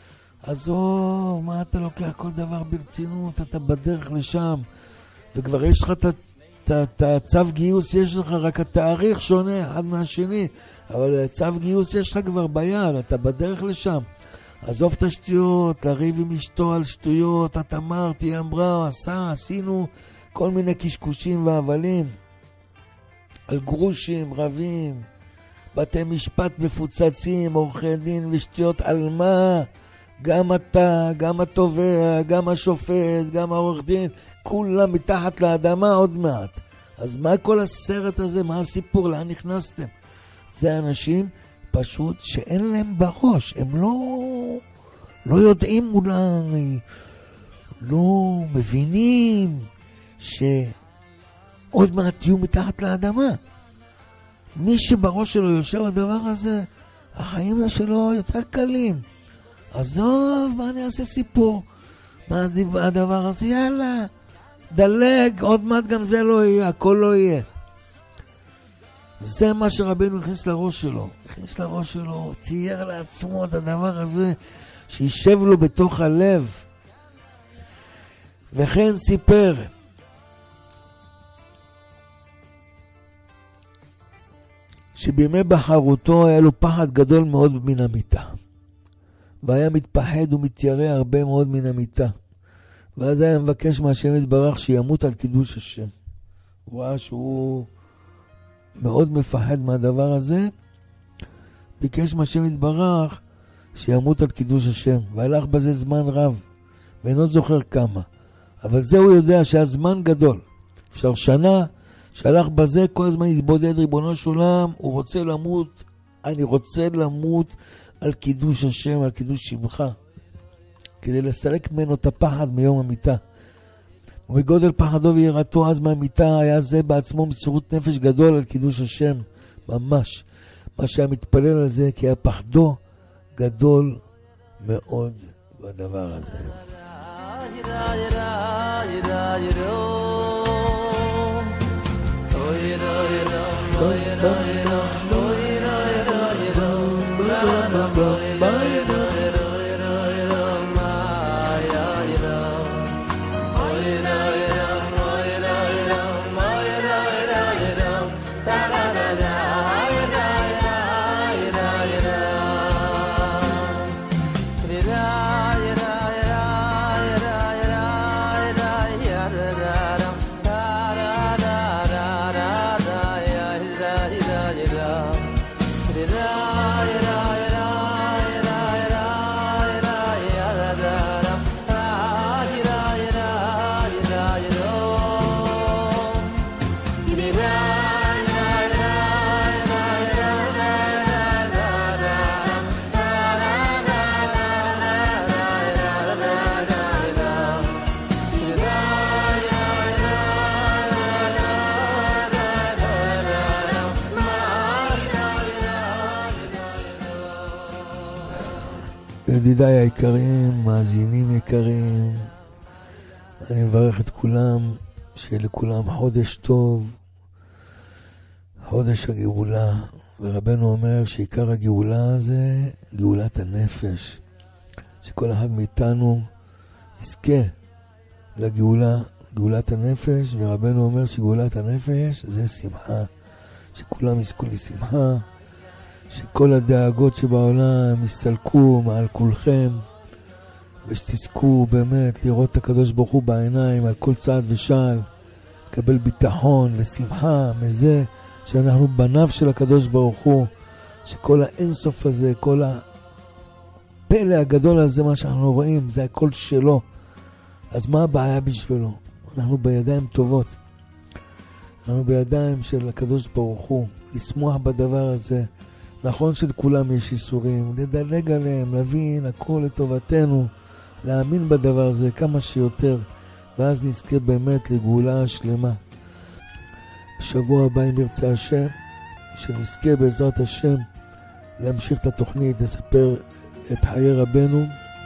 ועזוב, מה אתה לוקח כל דבר ברצינות, אתה בדרך לשם, וכבר יש לך את הצו גיוס, יש לך רק התאריך שונה אחד מהשני, אבל צו גיוס יש לך כבר ביד, אתה בדרך לשם. עזוב את השטויות, לריב עם אשתו על שטויות, את אמרת, היא אמרה, עשה, עשינו כל מיני קשקושים והבלים, על גרושים, רבים, בתי משפט מפוצצים, עורכי דין ושטויות, על מה? גם אתה, גם התובע, גם השופט, גם העורך דין, כולם מתחת לאדמה עוד מעט. אז מה כל הסרט הזה? מה הסיפור? לאן נכנסתם? זה אנשים פשוט שאין להם בראש, הם לא, לא יודעים אולי, לא מבינים שעוד מעט תהיו מתחת לאדמה. מי שבראש שלו יושב הדבר הזה, החיים שלו יותר קלים. עזוב, מה אני אעשה סיפור? מה הדבר הזה? יאללה, דלג, עוד מעט גם זה לא יהיה, הכל לא יהיה. זה מה שרבנו הכניס לראש שלו. הכניס לראש שלו, צייר לעצמו את הדבר הזה, שישב לו בתוך הלב. וכן סיפר, שבימי בחרותו היה לו פחד גדול מאוד מן המיטה. והיה מתפחד ומתיירא הרבה מאוד מן המיטה. ואז היה מבקש מהשם יתברך שימות על קידוש השם. הוא ראה שהוא מאוד מפחד מהדבר הזה. ביקש מהשם יתברך שימות על קידוש השם. והלך בזה זמן רב. ואינו זוכר כמה. אבל זה הוא יודע שהזמן גדול. אפשר שנה שהלך בזה כל הזמן התבודד ריבונו של עולם. הוא רוצה למות אני רוצה למות על קידוש השם, על קידוש שמך, כדי לסלק ממנו את הפחד מיום המיטה. ובגודל פחדו ויראתו אז מהמיטה היה זה בעצמו מסירות נפש גדול על קידוש השם, ממש. מה שהיה מתפלל על זה, כי היה פחדו גדול מאוד בדבר הזה. ידידיי היקרים, מאזינים יקרים, אני מברך את כולם, שיהיה לכולם חודש טוב, חודש הגאולה, ורבנו אומר שעיקר הגאולה זה גאולת הנפש, שכל אחד מאיתנו יזכה לגאולה, גאולת הנפש, ורבנו אומר שגאולת הנפש זה שמחה, שכולם יזכו לשמחה, שכל הדאגות שבעולם יסתלקו מעל כולכם, ושתזכו באמת לראות את הקדוש ברוך הוא בעיניים על כל צעד ושעל, לקבל ביטחון ושמחה מזה שאנחנו בניו של הקדוש ברוך הוא, שכל האינסוף הזה, כל הפלא הגדול הזה, מה שאנחנו רואים, זה הכל שלו. אז מה הבעיה בשבילו? אנחנו בידיים טובות, אנחנו בידיים של הקדוש ברוך הוא, לשמוח בדבר הזה. נכון שלכולם יש איסורים, לדלג עליהם, להבין הכל לטובתנו, להאמין בדבר הזה כמה שיותר, ואז נזכה באמת לגאולה השלמה. בשבוע הבא אם ירצה השם, שנזכה בעזרת השם להמשיך את התוכנית, לספר את חיי רבנו,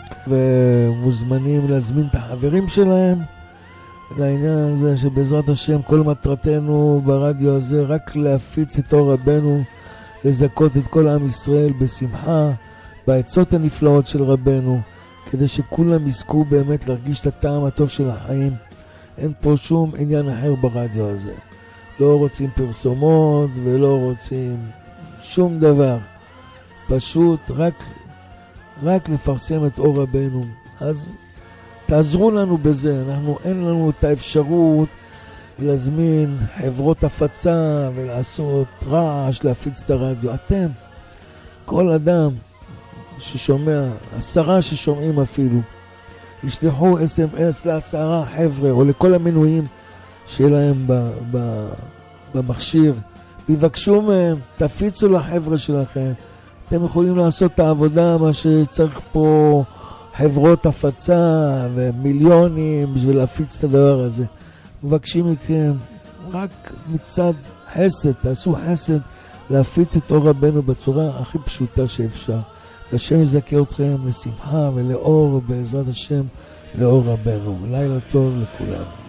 ומוזמנים להזמין את החברים שלהם לעניין הזה, שבעזרת השם כל מטרתנו ברדיו הזה רק להפיץ את אור רבנו, לזכות את כל עם ישראל בשמחה, בעצות הנפלאות של רבנו, כדי שכולם יזכו באמת להרגיש את הטעם הטוב של החיים. אין פה שום עניין אחר ברדיו הזה. לא רוצים פרסומות ולא רוצים שום דבר. פשוט רק, רק לפרסם את אור רבנו. אז תעזרו לנו בזה. אנחנו אין לנו את האפשרות להזמין חברות הפצה ולעשות רעש, להפיץ את הרדיו. אתם, כל אדם ששומע, עשרה ששומעים אפילו, ישלחו אס אם אס לעשרה חבר'ה או לכל המנויים שלהם ב- ב- במכשיר, יבקשו מהם, תפיצו לחבר'ה שלכם. אתם יכולים לעשות את העבודה, מה שצריך פה חברות הפצה ומיליונים בשביל להפיץ את הדבר הזה. מבקשים מכם רק מצד חסד, תעשו חסד להפיץ את אור רבנו בצורה הכי פשוטה שאפשר. השם יזכה אתכם לשמחה ולאור, בעזרת השם לאור רבנו. לילה טוב לכולם.